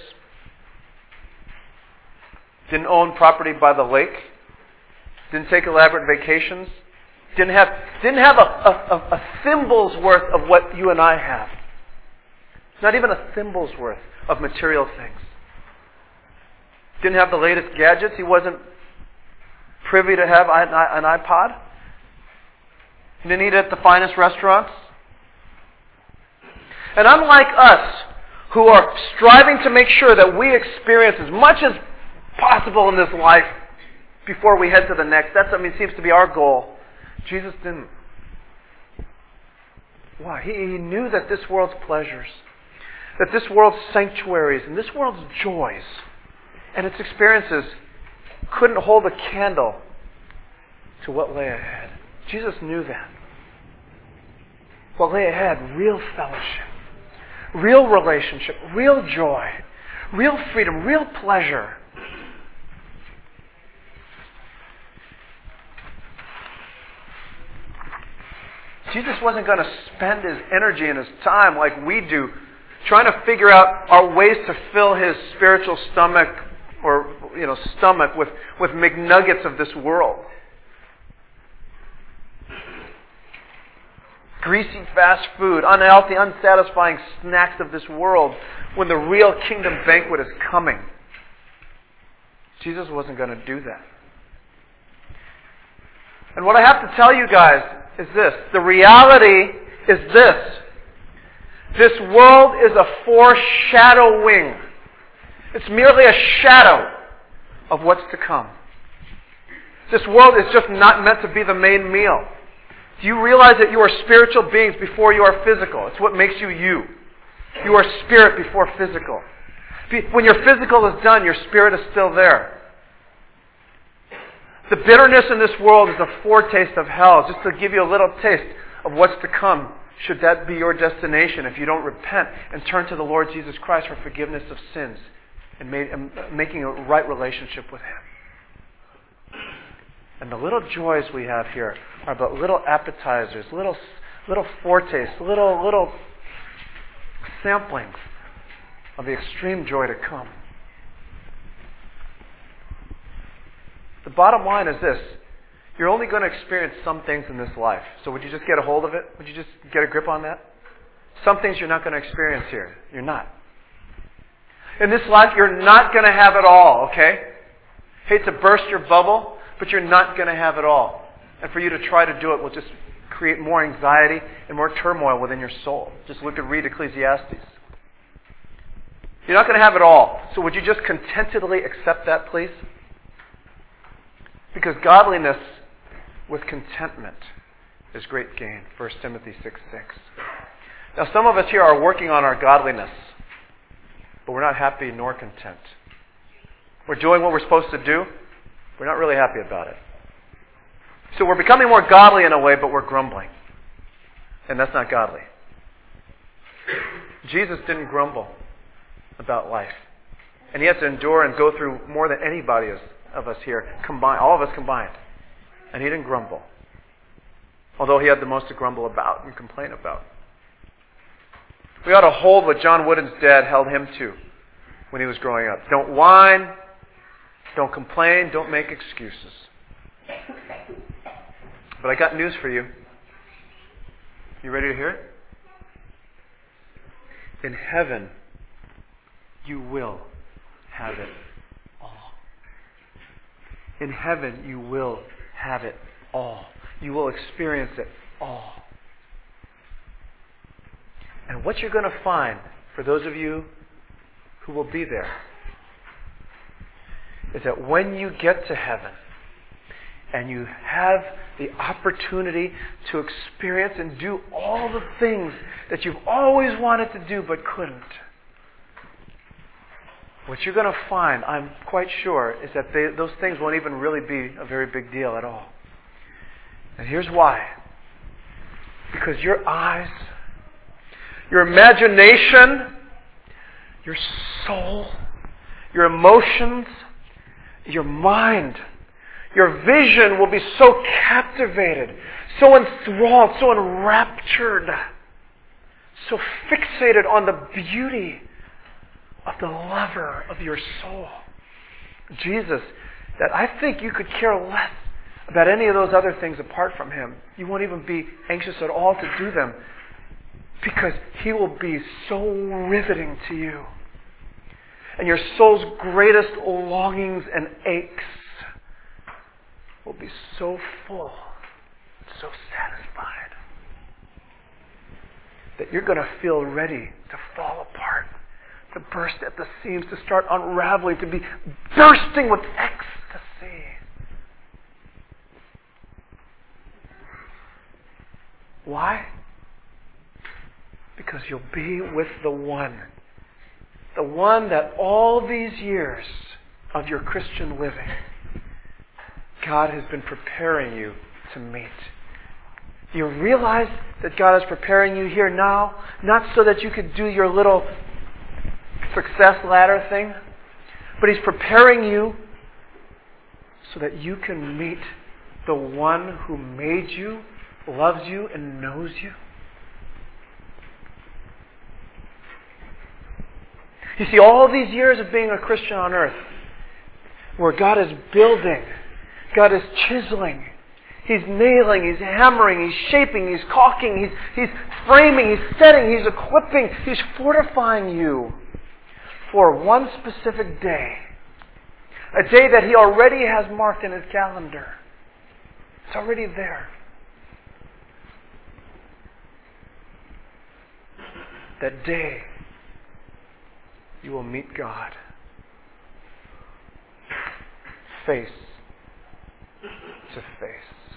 Didn't own property by the lake. Didn't take elaborate vacations. Didn't have, didn't have a, a, a thimble's worth of what you and I have. Not even a thimble's worth of material things. Didn't have the latest gadgets. He wasn't privy to have an iPod. He didn't eat at the finest restaurants. And unlike us, who are striving to make sure that we experience as much as possible in this life before we head to the next, that's, I mean, seems to be our goal. Jesus didn't. Why? He, he knew that this world's pleasures, that this world's sanctuaries, and this world's joys, and its experiences couldn't hold a candle to what lay ahead. Jesus knew that. What lay ahead, real fellowship, real relationship, real joy, real freedom, real pleasure. Jesus wasn't going to spend his energy and his time like we do trying to figure out our ways to fill his spiritual stomach or, you know, stomach with, with McNuggets of this world. Greasy fast food, unhealthy, unsatisfying snacks of this world when the real kingdom banquet is coming. Jesus wasn't going to do that. And what I have to tell you guys is this. The reality is this. This world is a foreshadowing. It's merely a shadow of what's to come. This world is just not meant to be the main meal. Do you realize that you are spiritual beings before you are physical? It's what makes you you. You are spirit before physical. When your physical is done, your spirit is still there. The bitterness in this world is a foretaste of hell, just to give you a little taste of what's to come, should that be your destination if you don't repent and turn to the Lord Jesus Christ for forgiveness of sins and, made, and making a right relationship with Him. And the little joys we have here are but little appetizers, little little foretastes, little little samplings of the extreme joy to come. The bottom line is this. You're only going to experience some things in this life. So would you just get a hold of it? Would you just get a grip on that? Some things you're not going to experience here. You're not. In this life, you're not going to have it all, okay? Hate to burst your bubble, but you're not going to have it all. And for you to try to do it will just create more anxiety and more turmoil within your soul. Just look at read Ecclesiastes. You're not going to have it all. So would you just contentedly accept that, please? Because godliness with contentment is great gain. First Timothy six six. Now some of us here are working on our godliness, but we're not happy nor content. We're doing what we're supposed to do. We're not really happy about it. So we're becoming more godly in a way, but we're grumbling. And that's not godly. Jesus didn't grumble about life. And he had to endure and go through more than anybody of us here combined, all of us combined. And he didn't grumble. Although he had the most to grumble about and complain about. We ought to hold what John Wooden's dad held him to when he was growing up. Don't whine. Don't complain. Don't make excuses. But I got news for you. You ready to hear it? In heaven, you will have it all. In heaven, you will have it all. You will experience it all. And what you're going to find, for those of you who will be there, is that when you get to heaven and you have the opportunity to experience and do all the things that you've always wanted to do but couldn't, what you're going to find, I'm quite sure, is that they, those things won't even really be a very big deal at all. And here's why. Because your eyes, your imagination, your soul, your emotions, your mind, your vision will be so captivated, so enthralled, so enraptured, so fixated on the beauty of the lover of your soul, Jesus, that I think you could care less about any of those other things apart from Him. You won't even be anxious at all to do them because He will be so riveting to you. And your soul's greatest longings and aches will be so full, so satisfied, that you're going to feel ready to fall apart, to burst at the seams, to start unraveling, to be bursting with ecstasy. Why? Because you'll be with the one. The one that all these years of your Christian living, God has been preparing you to meet. You realize that God is preparing you here now, not so that you could do your little success ladder thing, but He's preparing you so that you can meet the one who made you, loves you, and knows you. You see, all these years of being a Christian on earth, where God is building, God is chiseling, He's nailing, He's hammering, He's shaping, He's caulking, He's, he's framing, He's setting, He's equipping, He's fortifying you for one specific day. A day that He already has marked in His calendar. It's already there. That day, you will meet God face to face.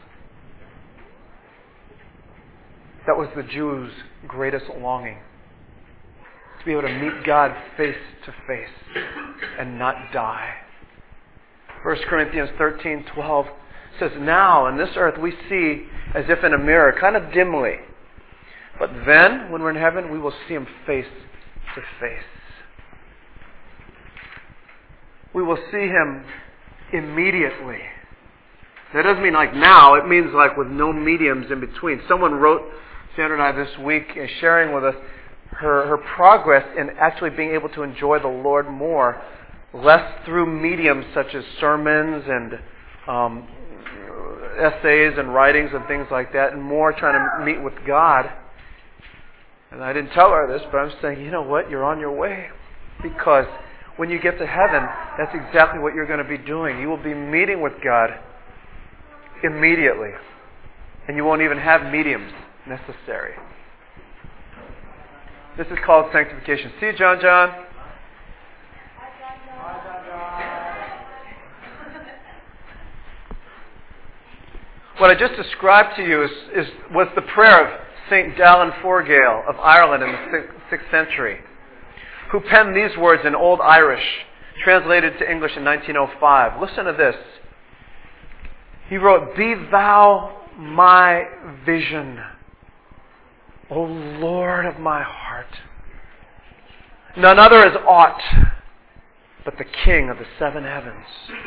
That was the Jews' greatest longing. To be able to meet God face to face and not die. First Corinthians thirteen twelve says, now in this earth we see as if in a mirror, kind of dimly. But then, when we're in heaven, we will see Him face to face. We will see Him immediately. That doesn't mean like now. It means like with no mediums in between. Someone wrote, Sandra and I this week, sharing with us her, her progress in actually being able to enjoy the Lord more, less through mediums such as sermons and um, essays and writings and things like that, and more trying to meet with God. And I didn't tell her this, but I'm saying, you know what? You're on your way. Because when you get to heaven, that's exactly what you're going to be doing. You will be meeting with God immediately. And you won't even have mediums necessary. This is called sanctification. See you, John John? What I just described to you is, is was the prayer of Saint Dallin Forgale of Ireland in the sixth century, who penned these words in Old Irish, translated to English in nineteen oh five. Listen to this. He wrote, "Be thou my vision, O Lord of my heart. None other is aught but the King of the seven heavens.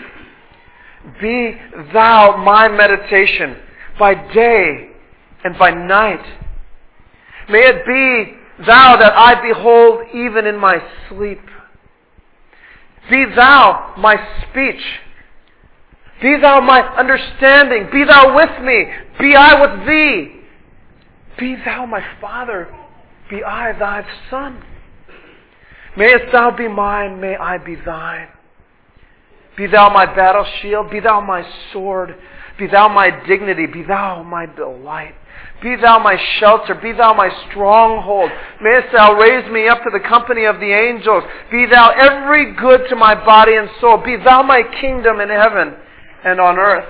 Be thou my meditation by day and by night. May it be thou that I behold even in my sleep. Be thou my speech. Be thou my understanding. Be thou with me. Be I with thee. Be thou my Father. Be I thy Son. Mayest thou be mine. May I be thine. Be thou my battle shield. Be thou my sword. Be thou my dignity. Be thou my delight. Be thou my shelter. Be thou my stronghold. Mayest thou raise me up to the company of the angels. Be thou every good to my body and soul. Be thou my kingdom in heaven and on earth.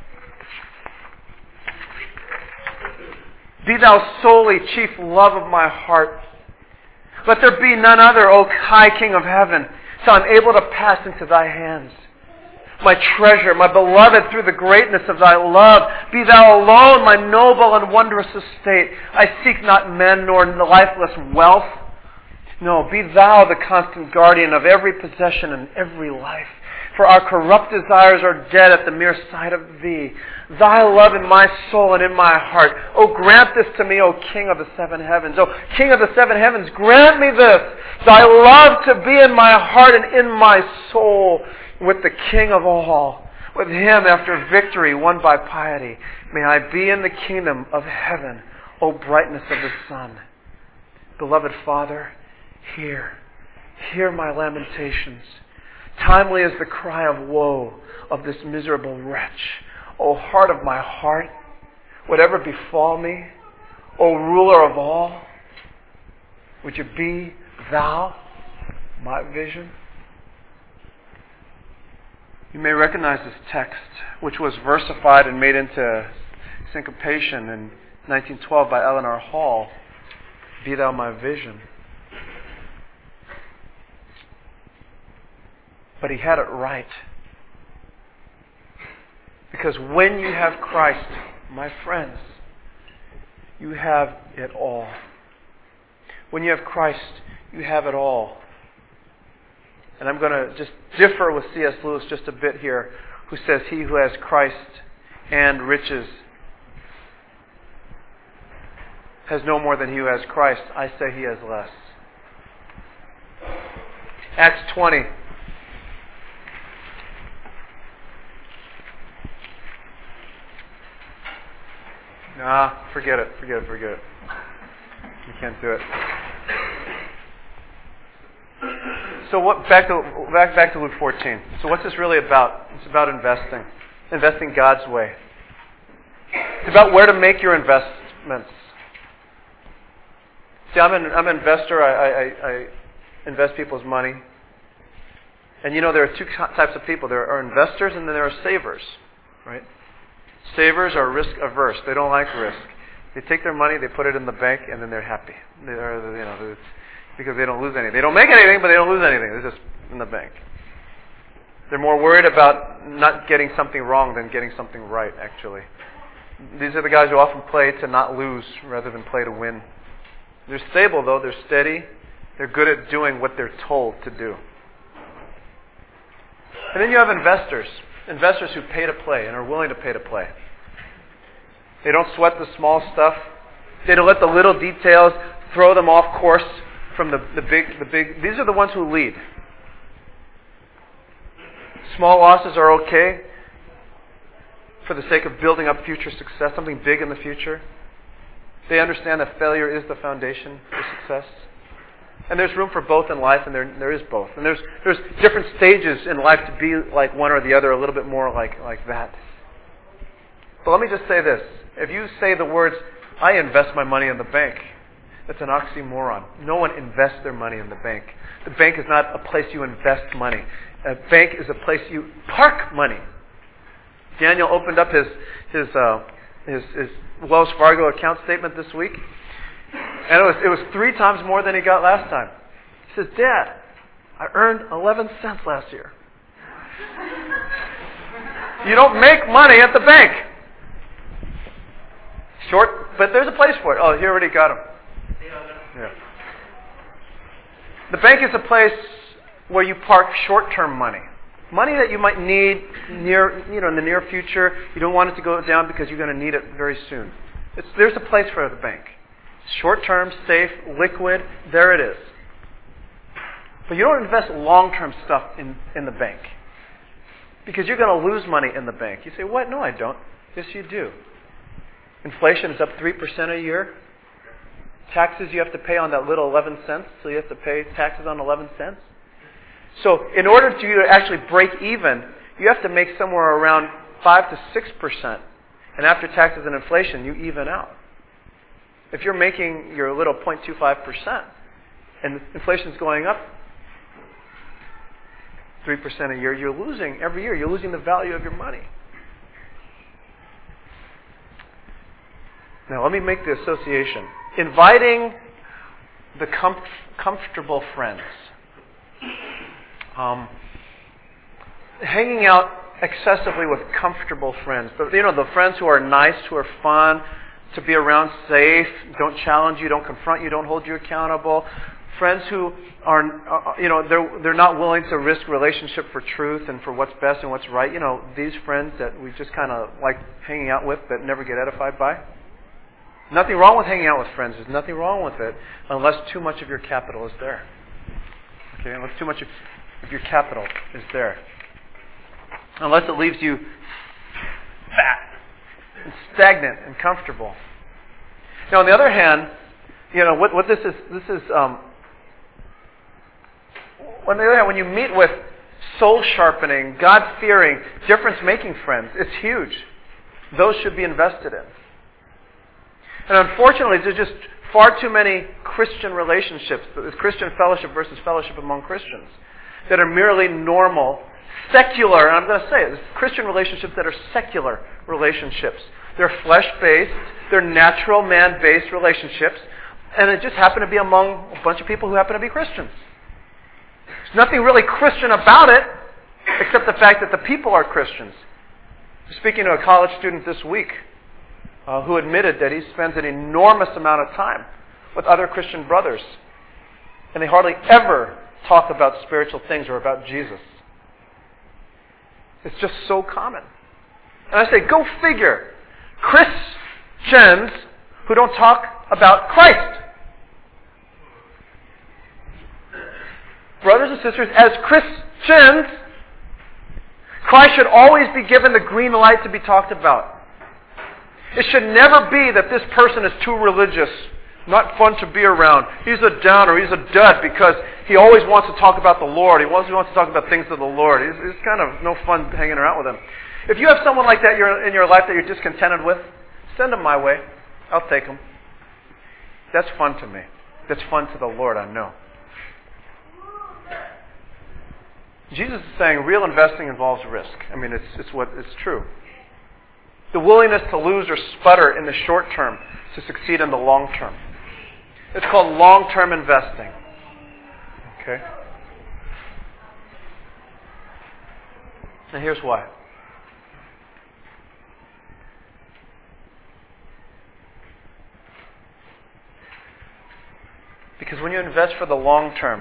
Be thou solely chief love of my heart. Let there be none other, O high King of heaven, till I am able to pass into thy hands. My treasure, my beloved, through the greatness of thy love. Be thou alone my noble and wondrous estate. I seek not men nor lifeless wealth. No, be thou the constant guardian of every possession and every life. For our corrupt desires are dead at the mere sight of thee. Thy love in my soul and in my heart. Oh, grant this to me, O King of the seven heavens. O King of the seven heavens, grant me this. Thy love to be in my heart and in my soul, with the King of all, with Him after victory won by piety. May I be in the kingdom of heaven, O brightness of the sun. Beloved Father, hear, hear my lamentations. Timely is the cry of woe of this miserable wretch. O heart of my heart, whatever befall me, O ruler of all, would you be thou my vision? You may recognize this text, which was versified and made into syncopation in nineteen twelve by Eleanor Hall. Be thou my vision. But he had it right. Because when you have Christ, my friends, you have it all. When you have Christ, you have it all. And I'm going to just differ with C S Lewis just a bit here, who says he who has Christ and riches has no more than he who has Christ. I say he has less. Acts twenty. Nah, forget it, forget it, forget it. You can't do it. So what? Back to back back to Luke fourteen. So what's this really about? It's about investing, investing God's way. It's about where to make your investments. See, I'm an I'm an investor. I, I, I invest people's money. And you know, there are two types of people. There are investors, and then there are savers, right? Savers are risk averse. They don't like risk. They take their money, they put it in the bank, and then they're happy. They're, you know, it's because they don't lose anything. They don't make anything, but they don't lose anything. They're just in the bank. They're more worried about not getting something wrong than getting something right, actually. These are the guys who often play to not lose rather than play to win. They're stable, though. They're steady. They're good at doing what they're told to do. And then you have investors. Investors who pay to play and are willing to pay to play. They don't sweat the small stuff. They don't let the little details throw them off course from the, the big the big these are the ones who lead. Small losses are okay for the sake of building up future success, something big in the future. They understand that failure is the foundation for success. And there's room for both in life, and there there is both. And there's there's different stages in life to be like one or the other, a little bit more like, like that. But let me just say this. If you say the words, I invest my money in the bank, that's an oxymoron. No one invests their money in the bank. The bank is not a place you invest money. A bank is a place you park money. Daniel opened up his his uh, his, his Wells Fargo account statement this week. And it was it was three times more than he got last time. He says, Dad, I earned eleven cents last year. You don't make money at the bank. Short, but there's a place for it. Oh, he already got him. Yeah. The bank is a place where you park short-term money. Money that you might need near, you know, in the near future. You don't want it to go down because you're going to need it very soon. It's, there's a place for the bank. Short-term, safe, liquid, there it is. But you don't invest long-term stuff in, in the bank. Because you're going to lose money in the bank. You say, what? No, I don't. Yes, you do. Inflation is up three percent a year. Taxes you have to pay on that little eleven cents, so you have to pay taxes on eleven cents. So in order to you to actually break even, you have to make somewhere around five to six percent. And after taxes and inflation, you even out. If you're making your little zero point two five percent and inflation is going up three percent a year, you're losing every year. You're losing the value of your money. Now let me make the association. Inviting the com- comfortable friends. Um, hanging out excessively with comfortable friends. The, you know, the friends who are nice, who are fun, to be around, safe, don't challenge you, don't confront you, don't hold you accountable. Friends who are, uh, you know, they're they're not willing to risk relationship for truth and for what's best and what's right. You know, these friends that we just kind of like hanging out with but never get edified by. Nothing wrong with hanging out with friends. There's nothing wrong with it unless too much of your capital is there. Okay, unless too much of your capital is there. Unless it leaves you fat and stagnant and comfortable. Now, on the other hand, you know, what, what this is, this is, um, on the other hand, when you meet with soul-sharpening, God-fearing, difference-making friends, it's huge. Those should be invested in. And unfortunately, there's just far too many Christian relationships, this Christian fellowship versus fellowship among Christians, that are merely normal, secular, and I'm going to say it, there's Christian relationships that are secular relationships. They're flesh-based, they're natural man-based relationships, and it just happen to be among a bunch of people who happen to be Christians. There's nothing really Christian about it, except the fact that the people are Christians. I was speaking to a college student this week, Uh, who admitted that he spends an enormous amount of time with other Christian brothers. And they hardly ever talk about spiritual things or about Jesus. It's just so common. And I say, go figure. Christians who don't talk about Christ. Brothers and sisters, as Christians, Christ should always be given the green light to be talked about. It should never be that this person is too religious, not fun to be around. He's a downer, he's a dud because he always wants to talk about the Lord. He always wants to talk about things of the Lord. It's, it's kind of no fun hanging around with him. If you have someone like that in your life that you're discontented with, send them my way. I'll take them. That's fun to me. That's fun to the Lord, I know. Jesus is saying real investing involves risk. I mean, it's, it's what it's true. The willingness to lose or sputter in the short term to succeed in the long term. It's called long-term investing. Okay? And here's why. Because when you invest for the long term,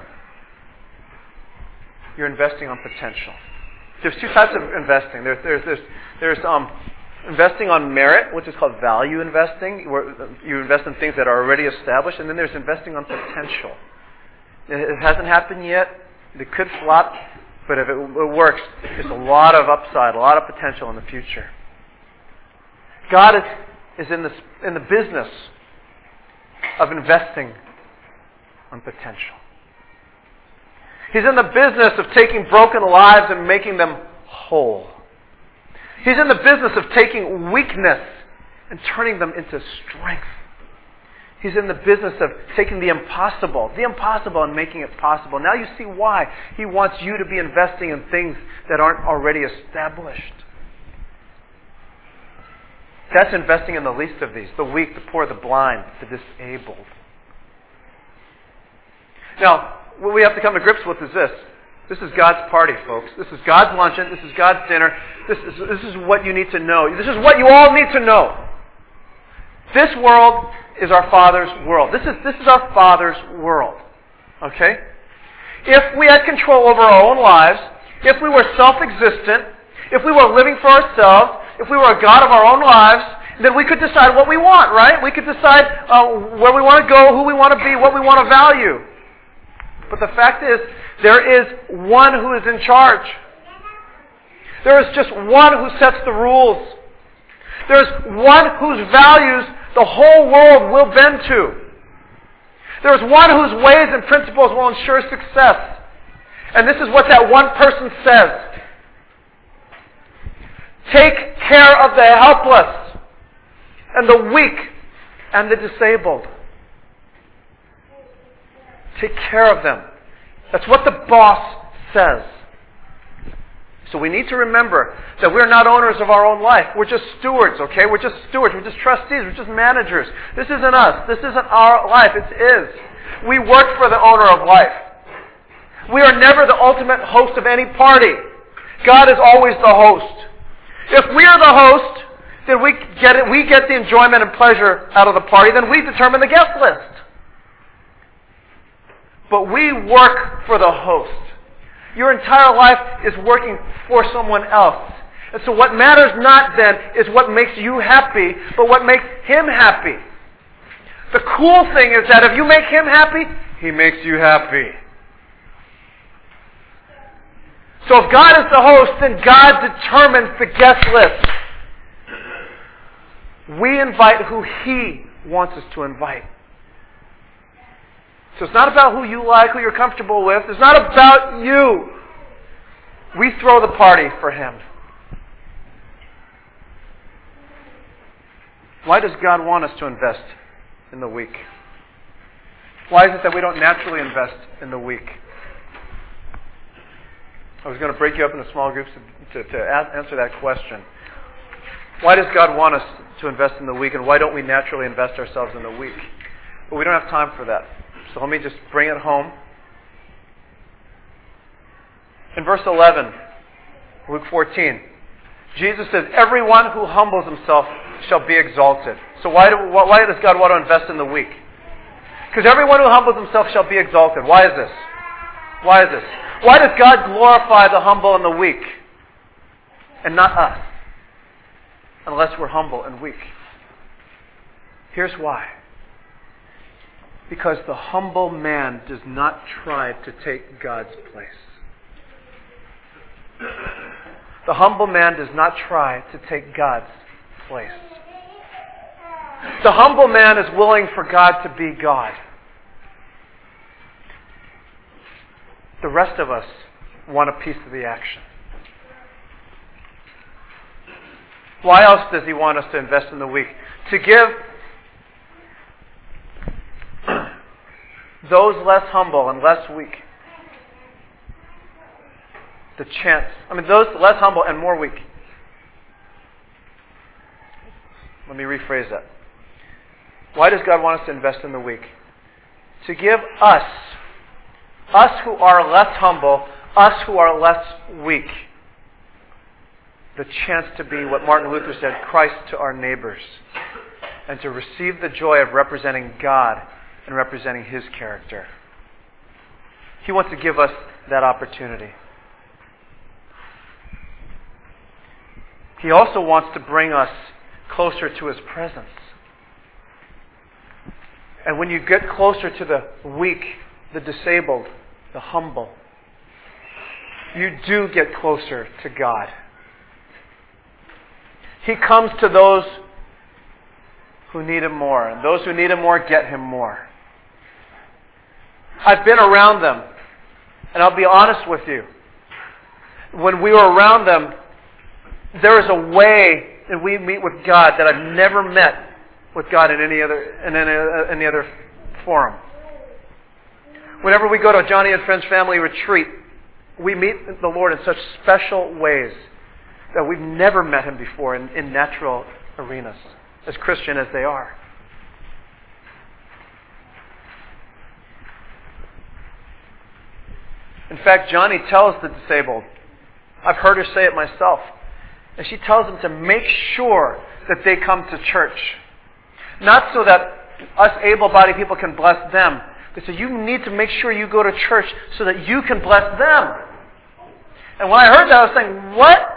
you're investing on potential. There's two types of investing. There's there's there's there's um investing on merit, which is called value investing, where you invest in things that are already established, and then there's investing on potential. It hasn't happened yet. It could flop, but if it, it works, there's a lot of upside, a lot of potential in the future. God is is in the in the business of investing on potential. He's in the business of taking broken lives and making them whole. He's in the business of taking weakness and turning them into strength. He's in the business of taking the impossible, the impossible and making it possible. Now you see why He wants you to be investing in things that aren't already established. That's investing in the least of these, the weak, the poor, the blind, the disabled. Now, what we have to come to grips with is this. This is God's party, folks. This is God's luncheon. This is God's dinner. This is, this is what you need to know. This is what you all need to know. This world is our Father's world. This is, this is our Father's world. Okay? if we had control over our own lives, if we were self-existent, if we were living for ourselves, if we were a God of our own lives, then we could decide what we want, right? We could decide uh, where we want to go, who we want to be, what we want to value. But the fact is, there is one who is in charge. There is just one who sets the rules. There's one whose values the whole world will bend to. There's one whose ways and principles will ensure success. And this is what that one person says. Take care of the helpless and the weak and the disabled. Take care of them. That's what the boss says. So we need to remember that we're not owners of our own life. We're just stewards, okay? We're just stewards. We're just trustees. We're just managers. This isn't us. This isn't our life. It's His. We work for the owner of life. We are never the ultimate host of any party. God is always the host. If we are the host, then we get it, we get the enjoyment and pleasure out of the party. Then we determine the guest list. But we work for the host. Your entire life is working for someone else. And so what matters not then is what makes you happy, but what makes Him happy. The cool thing is that if you make Him happy, He makes you happy. So if God is the host, then God determines the guest list. We invite who He wants us to invite. So it's not about who you like, who you're comfortable with. It's not about you. We throw the party for Him. Why does God want us to invest in the weak? Why is it that we don't naturally invest in the weak? I was going to break you up into small groups to, to, to answer that question. Why does God want us to invest in the weak, and why don't we naturally invest ourselves in the weak? But we don't have time for that. So let me just bring it home. In verse eleven, Luke fourteen, Jesus says, everyone who humbles himself shall be exalted. So why, do, why does God want to invest in the weak? Because everyone who humbles himself shall be exalted. Why is this? Why is this? Why does God glorify the humble and the weak and not us? Unless we're humble and weak. Here's why. Because the humble man does not try to take God's place. The humble man does not try to take God's place. The humble man is willing for God to be God. The rest of us want a piece of the action. Why else does He want us to invest in the weak? To give those less humble and less weak the chance. I mean, those less humble and more weak. Let me rephrase that. Why does God want us to invest in the weak? To give us, us who are less humble, us who are less weak, the chance to be what Martin Luther said, Christ to our neighbors, and to receive the joy of representing God and representing His character. He wants to give us that opportunity. He also wants to bring us closer to His presence. And when you get closer to the weak, the disabled, the humble, you do get closer to God. He comes to those who need Him more, and those who need Him more get Him more. I've been around them, and I'll be honest with you. When we were around them, there is a way that we meet with God that I've never met with God in any other in any, any other forum. Whenever we go to a Johnny and Friends family retreat, we meet the Lord in such special ways that we've never met Him before in, in natural arenas, as Christian as they are. In fact, Johnny tells the disabled, I've heard her say it myself, and she tells them to make sure that they come to church. Not so that us able-bodied people can bless them, They say, you need to make sure you go to church so that you can bless them. And when I heard that, I was saying, what?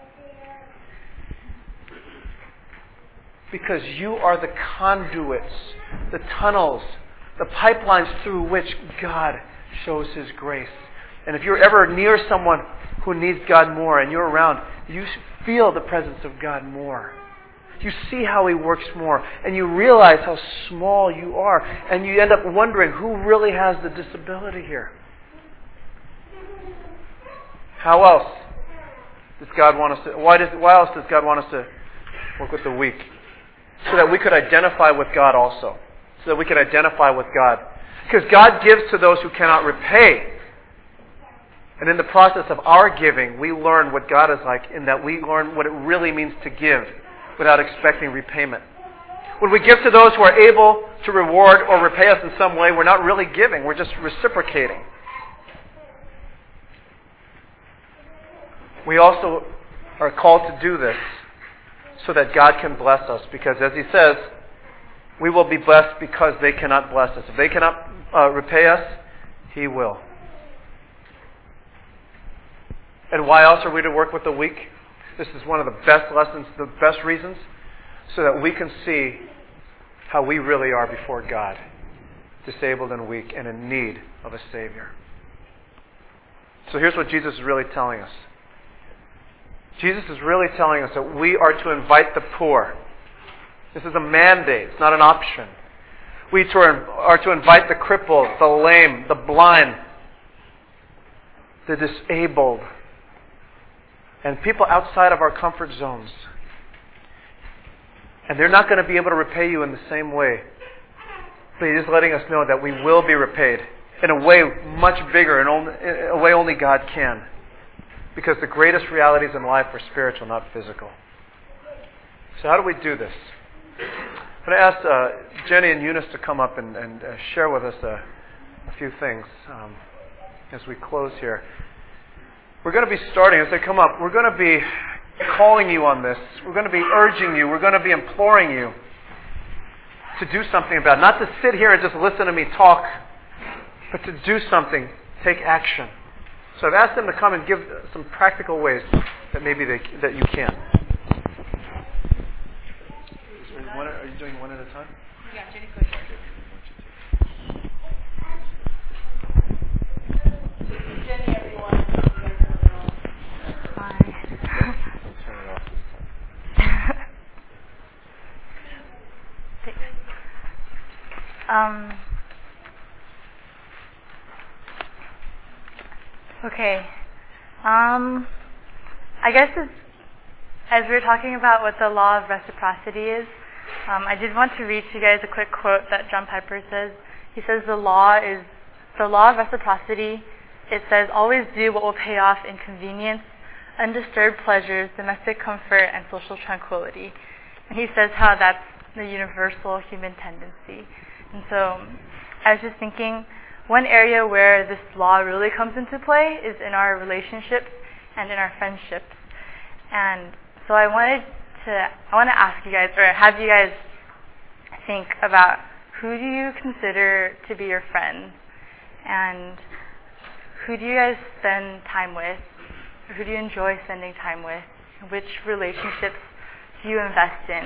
Because you are the conduits, the tunnels, the pipelines through which God shows His grace. And if you're ever near someone who needs God more and you're around, you feel the presence of God more. You see how He works more, and you realize how small you are, and you end up wondering who really has the disability here. How else does God want us to, why does, why else does God want us to work with the weak? So that we could identify with God also. So that we could identify with God. Because God gives to those who cannot repay. And in the process of our giving, we learn what God is like, in that we learn what it really means to give without expecting repayment. When we give to those who are able to reward or repay us in some way, we're not really giving, we're just reciprocating. We also are called to do this so that God can bless us, because as He says, we will be blessed because they cannot bless us. If they cannot uh, repay us, He will. And why else are we to work with the weak? This is one of the best lessons, the best reasons, so that we can see how we really are before God, disabled and weak and in need of a Savior. So here's what Jesus is really telling us. Jesus is really telling us that we are to invite the poor. This is a mandate. It's not an option. We are to invite the crippled, the lame, the blind, the disabled, and people outside of our comfort zones. And they're not going to be able to repay you in the same way. But He is letting us know that we will be repaid in a way much bigger, in a way only God can. Because the greatest realities in life are spiritual, not physical. So how do we do this? I'm going to ask uh, Jenny and Eunice to come up and, and uh, share with us a, a few things um, as we close here. We're going to be starting, as they come up, we're going to be calling you on this. We're going to be urging you. We're going to be imploring you to do something about it. Not to sit here and just listen to me talk, but to do something, take action. So I've asked them to come and give some practical ways that maybe they, that you can. One, are you doing one at a time? Yeah, Jenny's going to This is Jenny, everyone. Hi. Turn it off this time. Thanks. Um. Okay. Um. I guess it's, as we were talking about what the law of reciprocity is, um, I did want to read to you guys a quick quote that John Piper says. He says the law is the law of reciprocity. It says always do what will pay off in convenience, undisturbed pleasures, domestic comfort, and social tranquility. And he says how that's the universal human tendency. And so I was just thinking, one area where this law really comes into play is in our relationships and in our friendships. And so I wanted to, I want to ask you guys, or have you guys think about who do you consider to be your friends? And who do you guys spend time with? Or who do you enjoy spending time with? Which relationships do you invest in?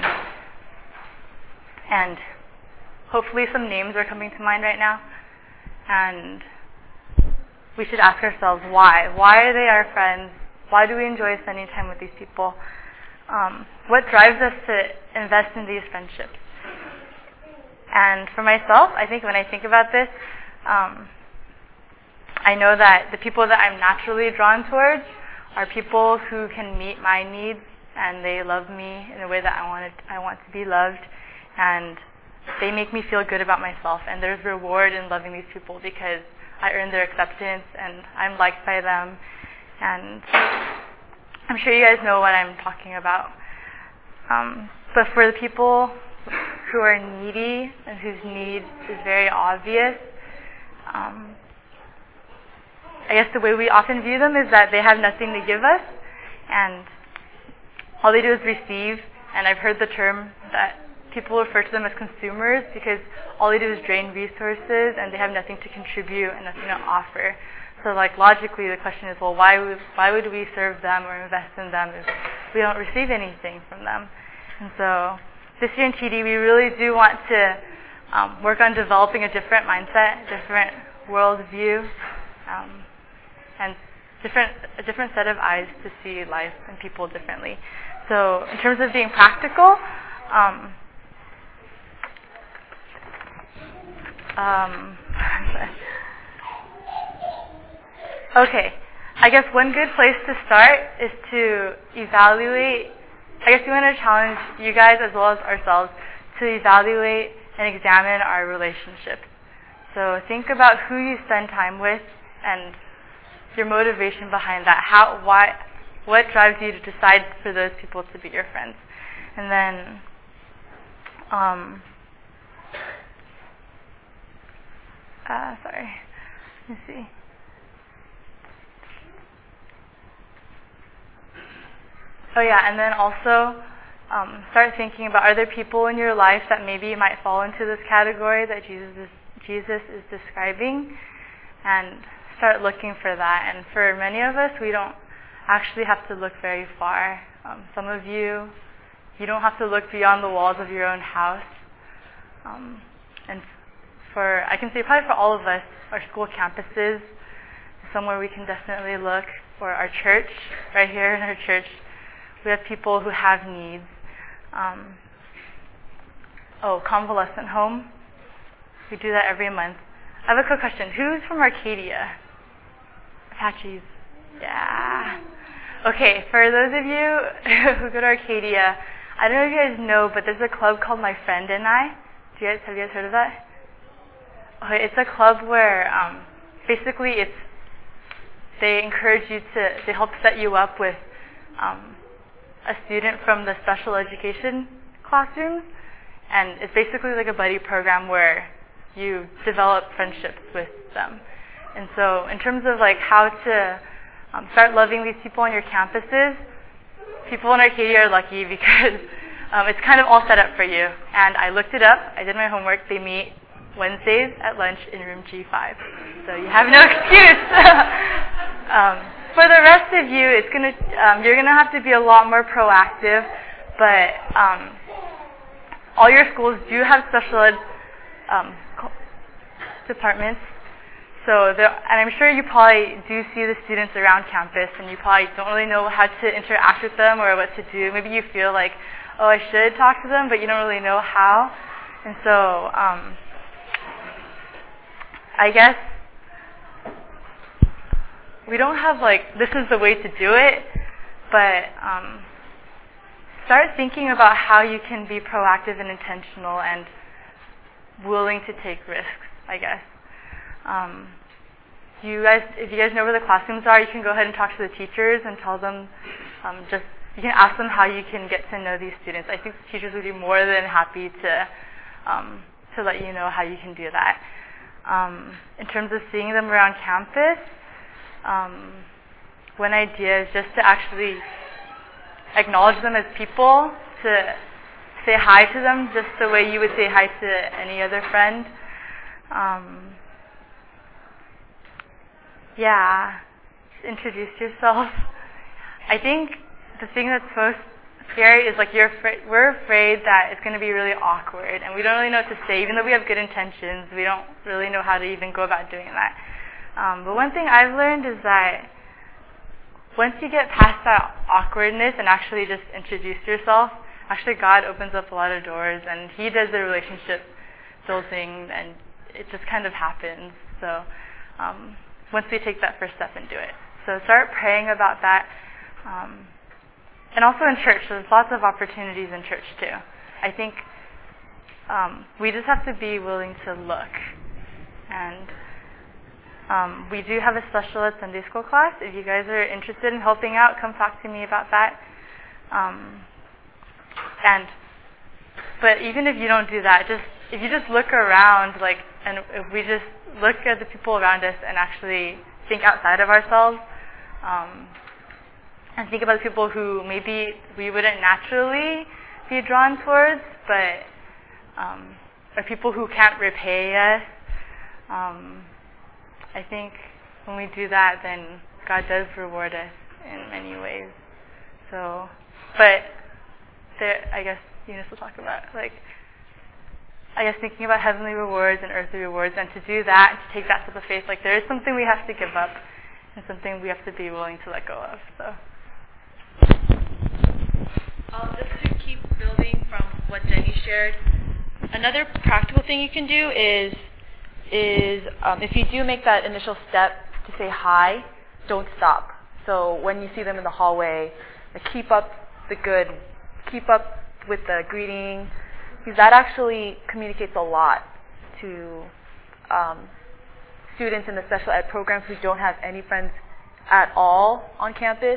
And hopefully some names are coming to mind right now. And we should ask ourselves why. Why are they our friends? Why do we enjoy spending time with these people? Um, what drives us to invest in these friendships? And for myself, I think when I think about this, um, I know that the people that I'm naturally drawn towards are people who can meet my needs, and they love me in a way that I want to, I want to be loved, and they make me feel good about myself. And there's reward in loving these people because I earn their acceptance and I'm liked by them. And I'm sure you guys know what I'm talking about. Um, but for the people who are needy and whose need is very obvious, um, I guess the way we often view them is that they have nothing to give us, and all they do is receive. And I've heard the term that people refer to them as consumers because all they do is drain resources and they have nothing to contribute and nothing to offer. So like logically the question is, well, why would, why would we serve them or invest in them if we don't receive anything from them? And so this year in T D we really do want to um, work on developing a different mindset, different worldview, um, and different a different set of eyes to see life and people differently. So in terms of being practical, um, um, okay, I guess one good place to start is to evaluate. I guess we want to challenge you guys as well as ourselves to evaluate and examine our relationships. So think about who you spend time with and your motivation behind that. How, why, what drives you to decide for those people to be your friends? And then, um, uh, sorry, let me see. Oh yeah, and then also um, start thinking about, are there people in your life that maybe might fall into this category that Jesus is, Jesus is describing? And start looking for that. And for many of us, we don't actually have to look very far. Um, some of you, you don't have to look beyond the walls of your own house. Um, and for, I can say probably for all of us, our school campuses is somewhere we can definitely look. For our church, right here in our church, we have people who have needs. Um, oh, convalescent home. We do that every month. I have a quick question. Who's from Arcadia? Apaches. Yeah. Okay, for those of you who go to Arcadia, I don't know if you guys know, but there's a club called My Friend and I. Do you guys, have you guys heard of that? Okay, it's a club where um, basically it's they encourage you to, they help set you up with um, a student from the special education classrooms, and it's basically like a buddy program where you develop friendships with them. And so in terms of like how to um, start loving these people on your campuses, people in Arcadia are lucky because um, it's kind of all set up for you. And I looked it up, I did my homework, they meet Wednesdays at lunch in room G five. So you have no excuse. um, for the rest of you, it's gonna um, you're gonna have to be a lot more proactive, but um, all your schools do have special ed um, departments. So there, and I'm sure you probably do see the students around campus, and you probably don't really know how to interact with them or what to do. Maybe you feel like, oh, I should talk to them, but you don't really know how. And so um, I guess we don't have like, this is the way to do it, but um, start thinking about how you can be proactive and intentional and willing to take risks, I guess. Um, you guys, if you guys know where the classrooms are, you can go ahead and talk to the teachers and tell them, um, just, you can ask them how you can get to know these students. I think the teachers would be more than happy to, um, to let you know how you can do that. Um, in terms of seeing them around campus, um, one idea is just to actually acknowledge them as people, to say hi to them just the way you would say hi to any other friend. Um, yeah, introduce yourself. I think the thing that's most scary is like you're afraid, we're afraid that it's going to be really awkward, and we don't really know what to say. Even though we have good intentions, we don't really know how to even go about doing that. Um, but one thing I've learned is that once you get past that awkwardness and actually just introduce yourself, actually God opens up a lot of doors, and He does the relationship building, and it just kind of happens. So um, once we take that first step and do it. So start praying about that. Um, and also in church, there's lots of opportunities in church too. I think um, we just have to be willing to look. And um, we do have a special ed Sunday school class. If you guys are interested in helping out, come talk to me about that. Um, and but even if you don't do that, just if you just look around, like, and if we just look at the people around us and actually think outside of ourselves, um, and think about the people who maybe we wouldn't naturally be drawn towards, but um, or people who can't repay us. Um, I think when we do that, then God does reward us in many ways. So, but there, I guess Eunice will talk about, like, I guess thinking about heavenly rewards and earthly rewards, and to do that, to take that step of faith, like there is something we have to give up and something we have to be willing to let go of. So, uh, just to keep building from what Jenny shared, another practical thing you can do is is um, if you do make that initial step to say hi, don't stop. So when you see them in the hallway, like keep up the good, keep up with the greeting, because that actually communicates a lot to um, students in the special ed programs who don't have any friends at all on campus.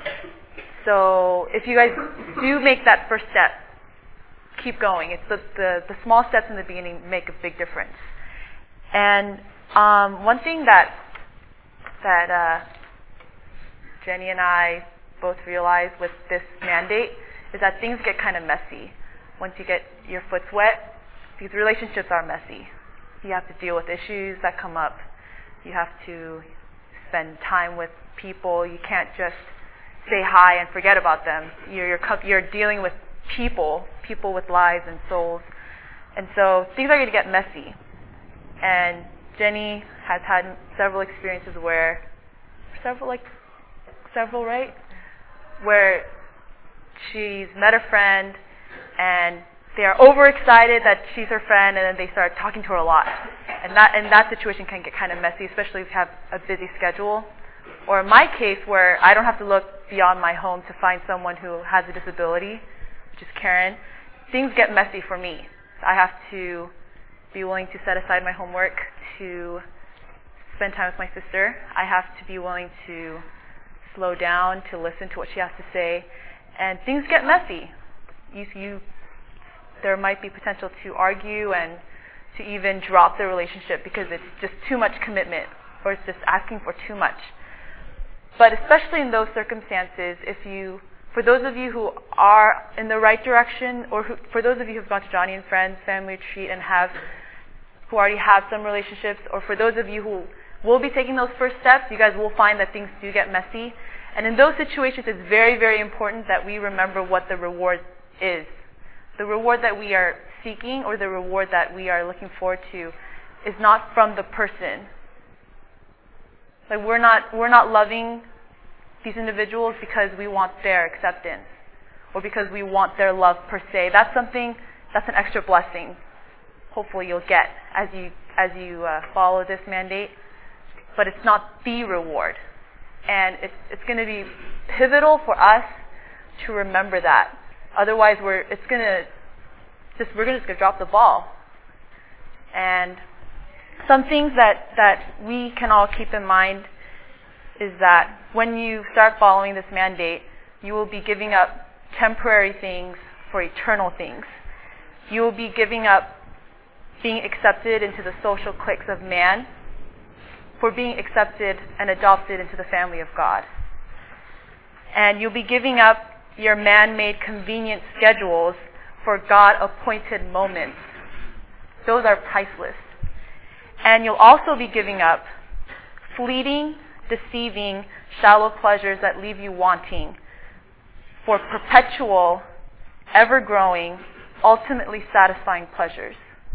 So if you guys do make that first step, keep going. It's the, the, the small steps in the beginning make a big difference. And um, one thing that that uh, Jenny and I both realized with this mandate is that things get kind of messy once you get your foot's wet, because relationships are messy. You have to deal with issues that come up. You have to spend time with people. You can't just say hi and forget about them. You're, you're, you're dealing with people, people with lives and souls. And so things are going to get messy. And Jenny has had several experiences where, several, like, several, right? Where she's met a friend and they are overexcited that she's her friend, and then they start talking to her a lot. And that, and that situation can get kind of messy, especially if you have a busy schedule. Or in my case, where I don't have to look beyond my home to find someone who has a disability, which is Karen, things get messy for me. I have to be willing to set aside my homework to spend time with my sister. I have to be willing to slow down, to listen to what she has to say. And things get messy. You, you, there might be potential to argue and to even drop the relationship because it's just too much commitment, or it's just asking for too much. But especially in those circumstances, if you, for those of you who are in the right direction, or who, for those of you who've gone to Johnny and Friends Family Retreat and have, who already have some relationships, or for those of you who will be taking those first steps, you guys will find that things do get messy. And in those situations, it's very, very important that we remember what the reward is. The reward that we are seeking, or the reward that we are looking forward to, is not from the person. Like we're not we're not loving these individuals because we want their acceptance or because we want their love per se. That's something that's an extra blessing. Hopefully you'll get as you as you uh, follow this mandate, but it's not the reward. And it's it's going to be pivotal for us to remember that. Otherwise, we're it's going to just we're just going to drop the ball. And some things that that we can all keep in mind is that when you start following this mandate, you will be giving up temporary things for eternal things. You will be giving up being accepted into the social cliques of man for being accepted and adopted into the family of God. And you'll be giving up your man-made convenient schedules for God-appointed moments. Those are priceless. And you'll also be giving up fleeting, deceiving, shallow pleasures that leave you wanting for perpetual, ever-growing, ultimately satisfying pleasures.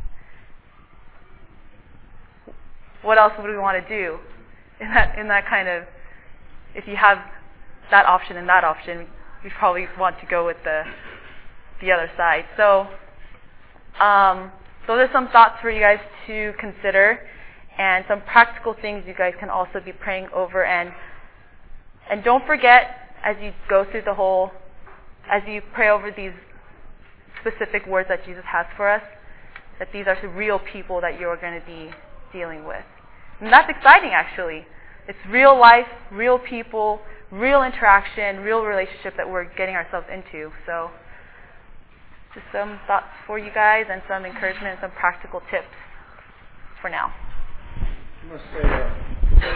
What else would we want to do in that in that kind of, if you have that option and that option, we probably want to go with the the other side. So um, those are some thoughts for you guys to consider, and some practical things you guys can also be praying over. And and don't forget, as you go through the whole, as you pray over these specific words that Jesus has for us, that these are real people that you're going to be dealing with. And that's exciting, actually. It's real life, real people, real interaction, real relationship that we're getting ourselves into. So just some thoughts for you guys and some encouragement and some practical tips for now. I'm going to say,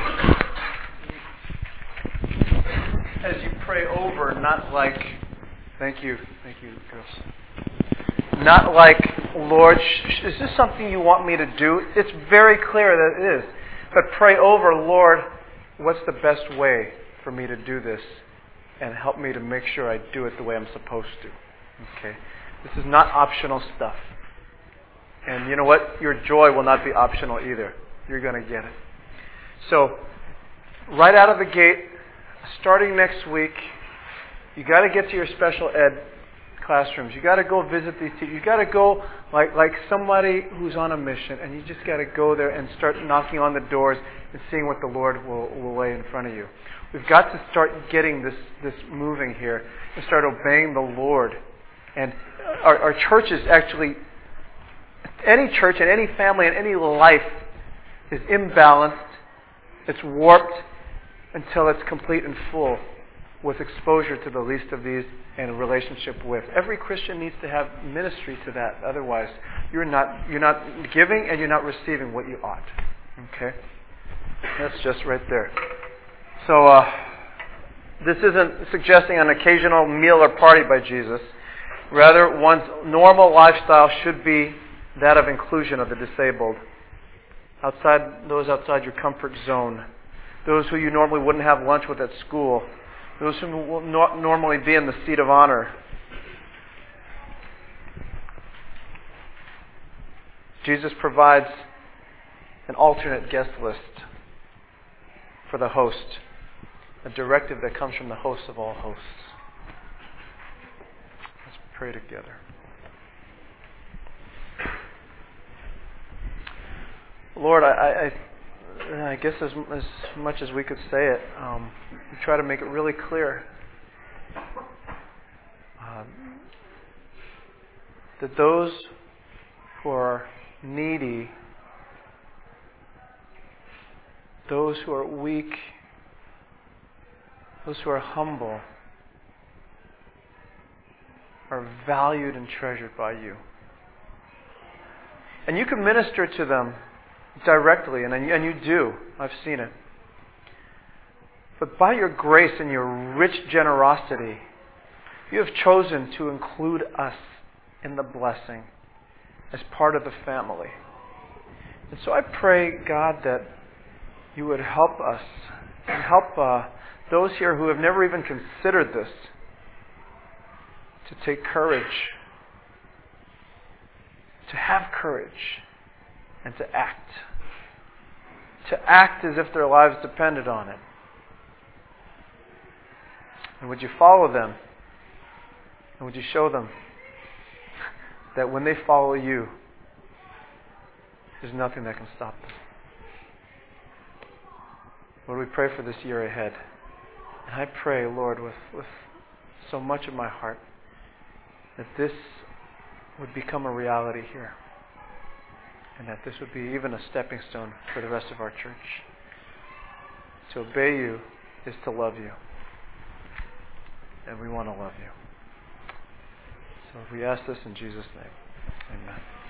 uh, as you pray over, not like, thank you, thank you, girls. Not like Lord, sh- is this something you want me to do? It's very clear that it is. But pray over, Lord, what's the best way for me to do this? And help me to make sure I do it the way I'm supposed to. Okay? This is not optional stuff. And you know what? Your joy will not be optional either. You're going to get it. So, right out of the gate, starting next week, you got to get to your special ed classrooms. You got to go visit these teachers. You got to go like like somebody who's on a mission, and you just got to go there and start knocking on the doors and seeing what the Lord will, will lay in front of you. We've got to start getting this this moving here and start obeying the Lord. And our, our church is actually, any church and any family and any life is imbalanced. It's warped until it's complete and full with exposure to the least of these and a relationship with. Every Christian needs to have ministry to that. Otherwise, you're not you're not giving and you're not receiving what you ought. Okay? That's just right there. So, uh, this isn't suggesting an occasional meal or party by Jesus. Rather, one's normal lifestyle should be that of inclusion of the disabled. Outside, those outside your comfort zone. Those who you normally wouldn't have lunch with at school. Those who will not normally be in the seat of honor. Jesus provides an alternate guest list for the host. A directive that comes from the host of all hosts. Let's pray together. Lord, I, I, I guess as, as much as we could say it, um, we try to make it really clear uh, that those who are needy, those who are weak, those who are humble, are valued and treasured by you. And you can minister to them directly, and, and you do. I've seen it. But by your grace and your rich generosity, you have chosen to include us in the blessing as part of the family. And so I pray, God, that you would help us and help uh, those here who have never even considered this to take courage, to have courage, and to act. To act as if their lives depended on it. And would you follow them? And would you show them that when they follow you, there's nothing that can stop them? Lord, we pray for this year ahead. And I pray, Lord, with, with so much of my heart, that this would become a reality here. And that this would be even a stepping stone for the rest of our church. To obey you is to love you. And we want to love you. So we ask this in Jesus' name. Amen.